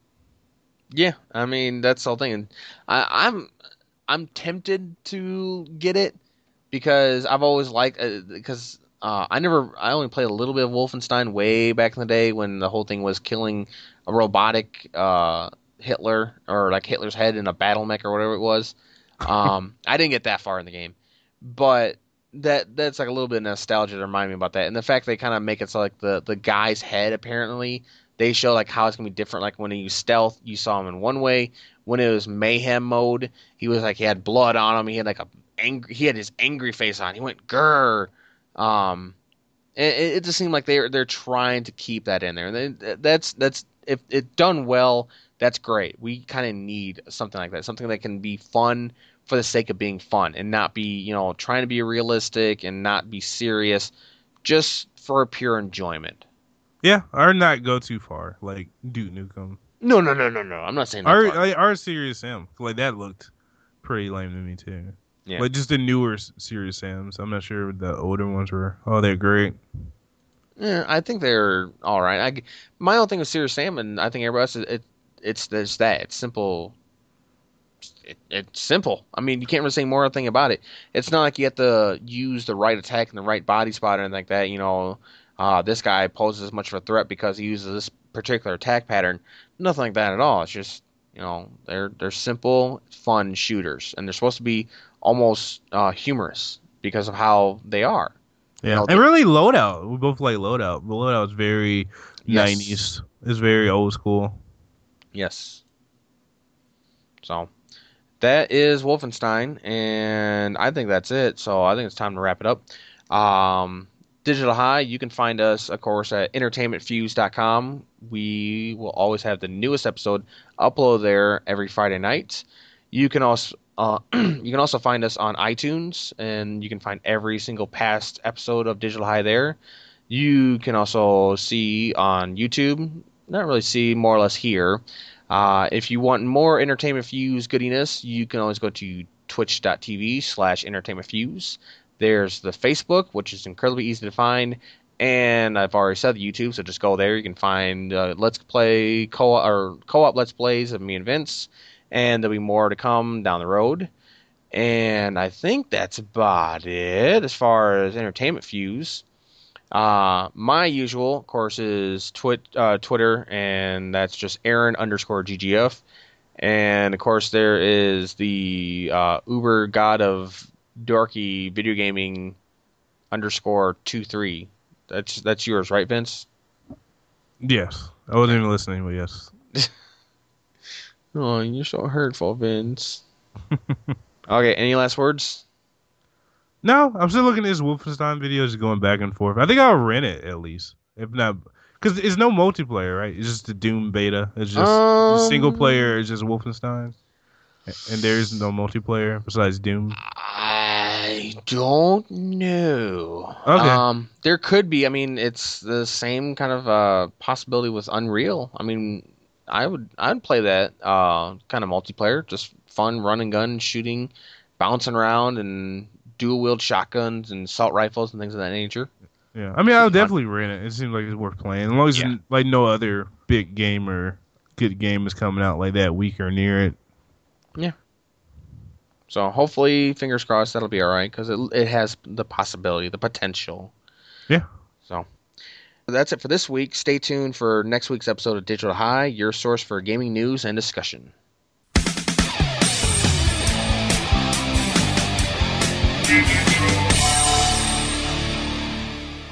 Yeah, I mean that's the whole thing. And I, I'm I'm tempted to get it because I've always liked uh, because uh, I never I only played a little bit of Wolfenstein way back in the day when the whole thing was killing a robotic uh, Hitler or like Hitler's head in a battle mech or whatever it was. Um, I didn't get that far in the game, but that that's like a little bit of nostalgia to remind me about that, and the fact they kind of make it so like the the guy's head apparently they show like how it's gonna be different. Like when he used stealth, you saw him in one way. When it was mayhem mode, he was like he had blood on him. He had like a angry. He had his angry face on. He went grrr. Um, it, it just seemed like they're they're trying to keep that in there. And they, that's that's if it done well, that's great. We kind of need something like that, something that can be fun for the sake of being fun and not be, you know, trying to be realistic and not be serious, just for pure enjoyment. Yeah, or not go too far, like Duke Nukem. No, no, no, no, no. I'm not saying that. Our like, our Serious Sam, like that looked pretty lame to me too. Yeah. Like just the newer Serious Sams. I'm not sure what the older ones were. Oh, they're great. Yeah, I think they're all right. I, my own thing with Serious Sam, and I think everybody else, it, it's there's that. It's simple. It, it's simple. I mean, you can't really say more thing about it. It's not like you have to use the right attack and the right body spot or anything like that. You know, uh, this guy poses as much of a threat because he uses this particular attack pattern. Nothing like that at all. It's just, you know, they're they're simple, fun shooters, and they're supposed to be almost uh, humorous because of how they are. Yeah, you know, and really Loadout. We both like Loadout. Loadout is very yes. nineties. It's very old school. Yes. So that is Wolfenstein, and I think that's it. So I think it's time to wrap it up. Um, Digital High, you can find us, of course, at entertainment fuse dot com. We will always have the newest episode uploaded there every Friday night. You can also uh, you can also find us on iTunes, and you can find every single past episode of Digital High there. You can also see on YouTube, not really see, more or less here. Uh, if you want more Entertainment Fuse goodiness, you can always go to twitch dot t v slash entertainment fuse. There's the Facebook, which is incredibly easy to find, and I've already said the YouTube, so just go there. You can find uh, Let's Play co-op or co-op Let's Plays of me and Vince, and there'll be more to come down the road. And I think that's about it as far as Entertainment Fuse. Uh, my usual, of course, is twit, uh, Twitter, and that's just Aaron underscore G G F. And, of course, there is the uh, Uber God of Dorky Video Gaming underscore two three. That's that's yours, right, Vince? Yes. I wasn't even listening, but yes. Oh, you're so hurtful, Vince. Okay, any last words? No, I'm still looking at his Wolfenstein videos going back and forth. I think I'll rent it at least. If not, because it's no multiplayer, right? It's just the Doom beta. It's just um, single player. It's just Wolfenstein. And there's no multiplayer besides Doom. I don't know. Okay. Um, there could be. I mean, it's the same kind of uh, possibility with Unreal. I mean, I would I'd play that uh, kind of multiplayer. Just fun, run and gun, shooting, bouncing around, and dual-wield shotguns and assault rifles and things of that nature. Yeah, I mean, I'll definitely rent it. It seems like it's worth playing. As long as yeah. like no other big game or good game is coming out like that week or near it. Yeah. So hopefully, fingers crossed, that'll be all right because it it has the possibility, the potential. Yeah. So that's it for this week. Stay tuned for next week's episode of Digital High, your source for gaming news and discussion. Digital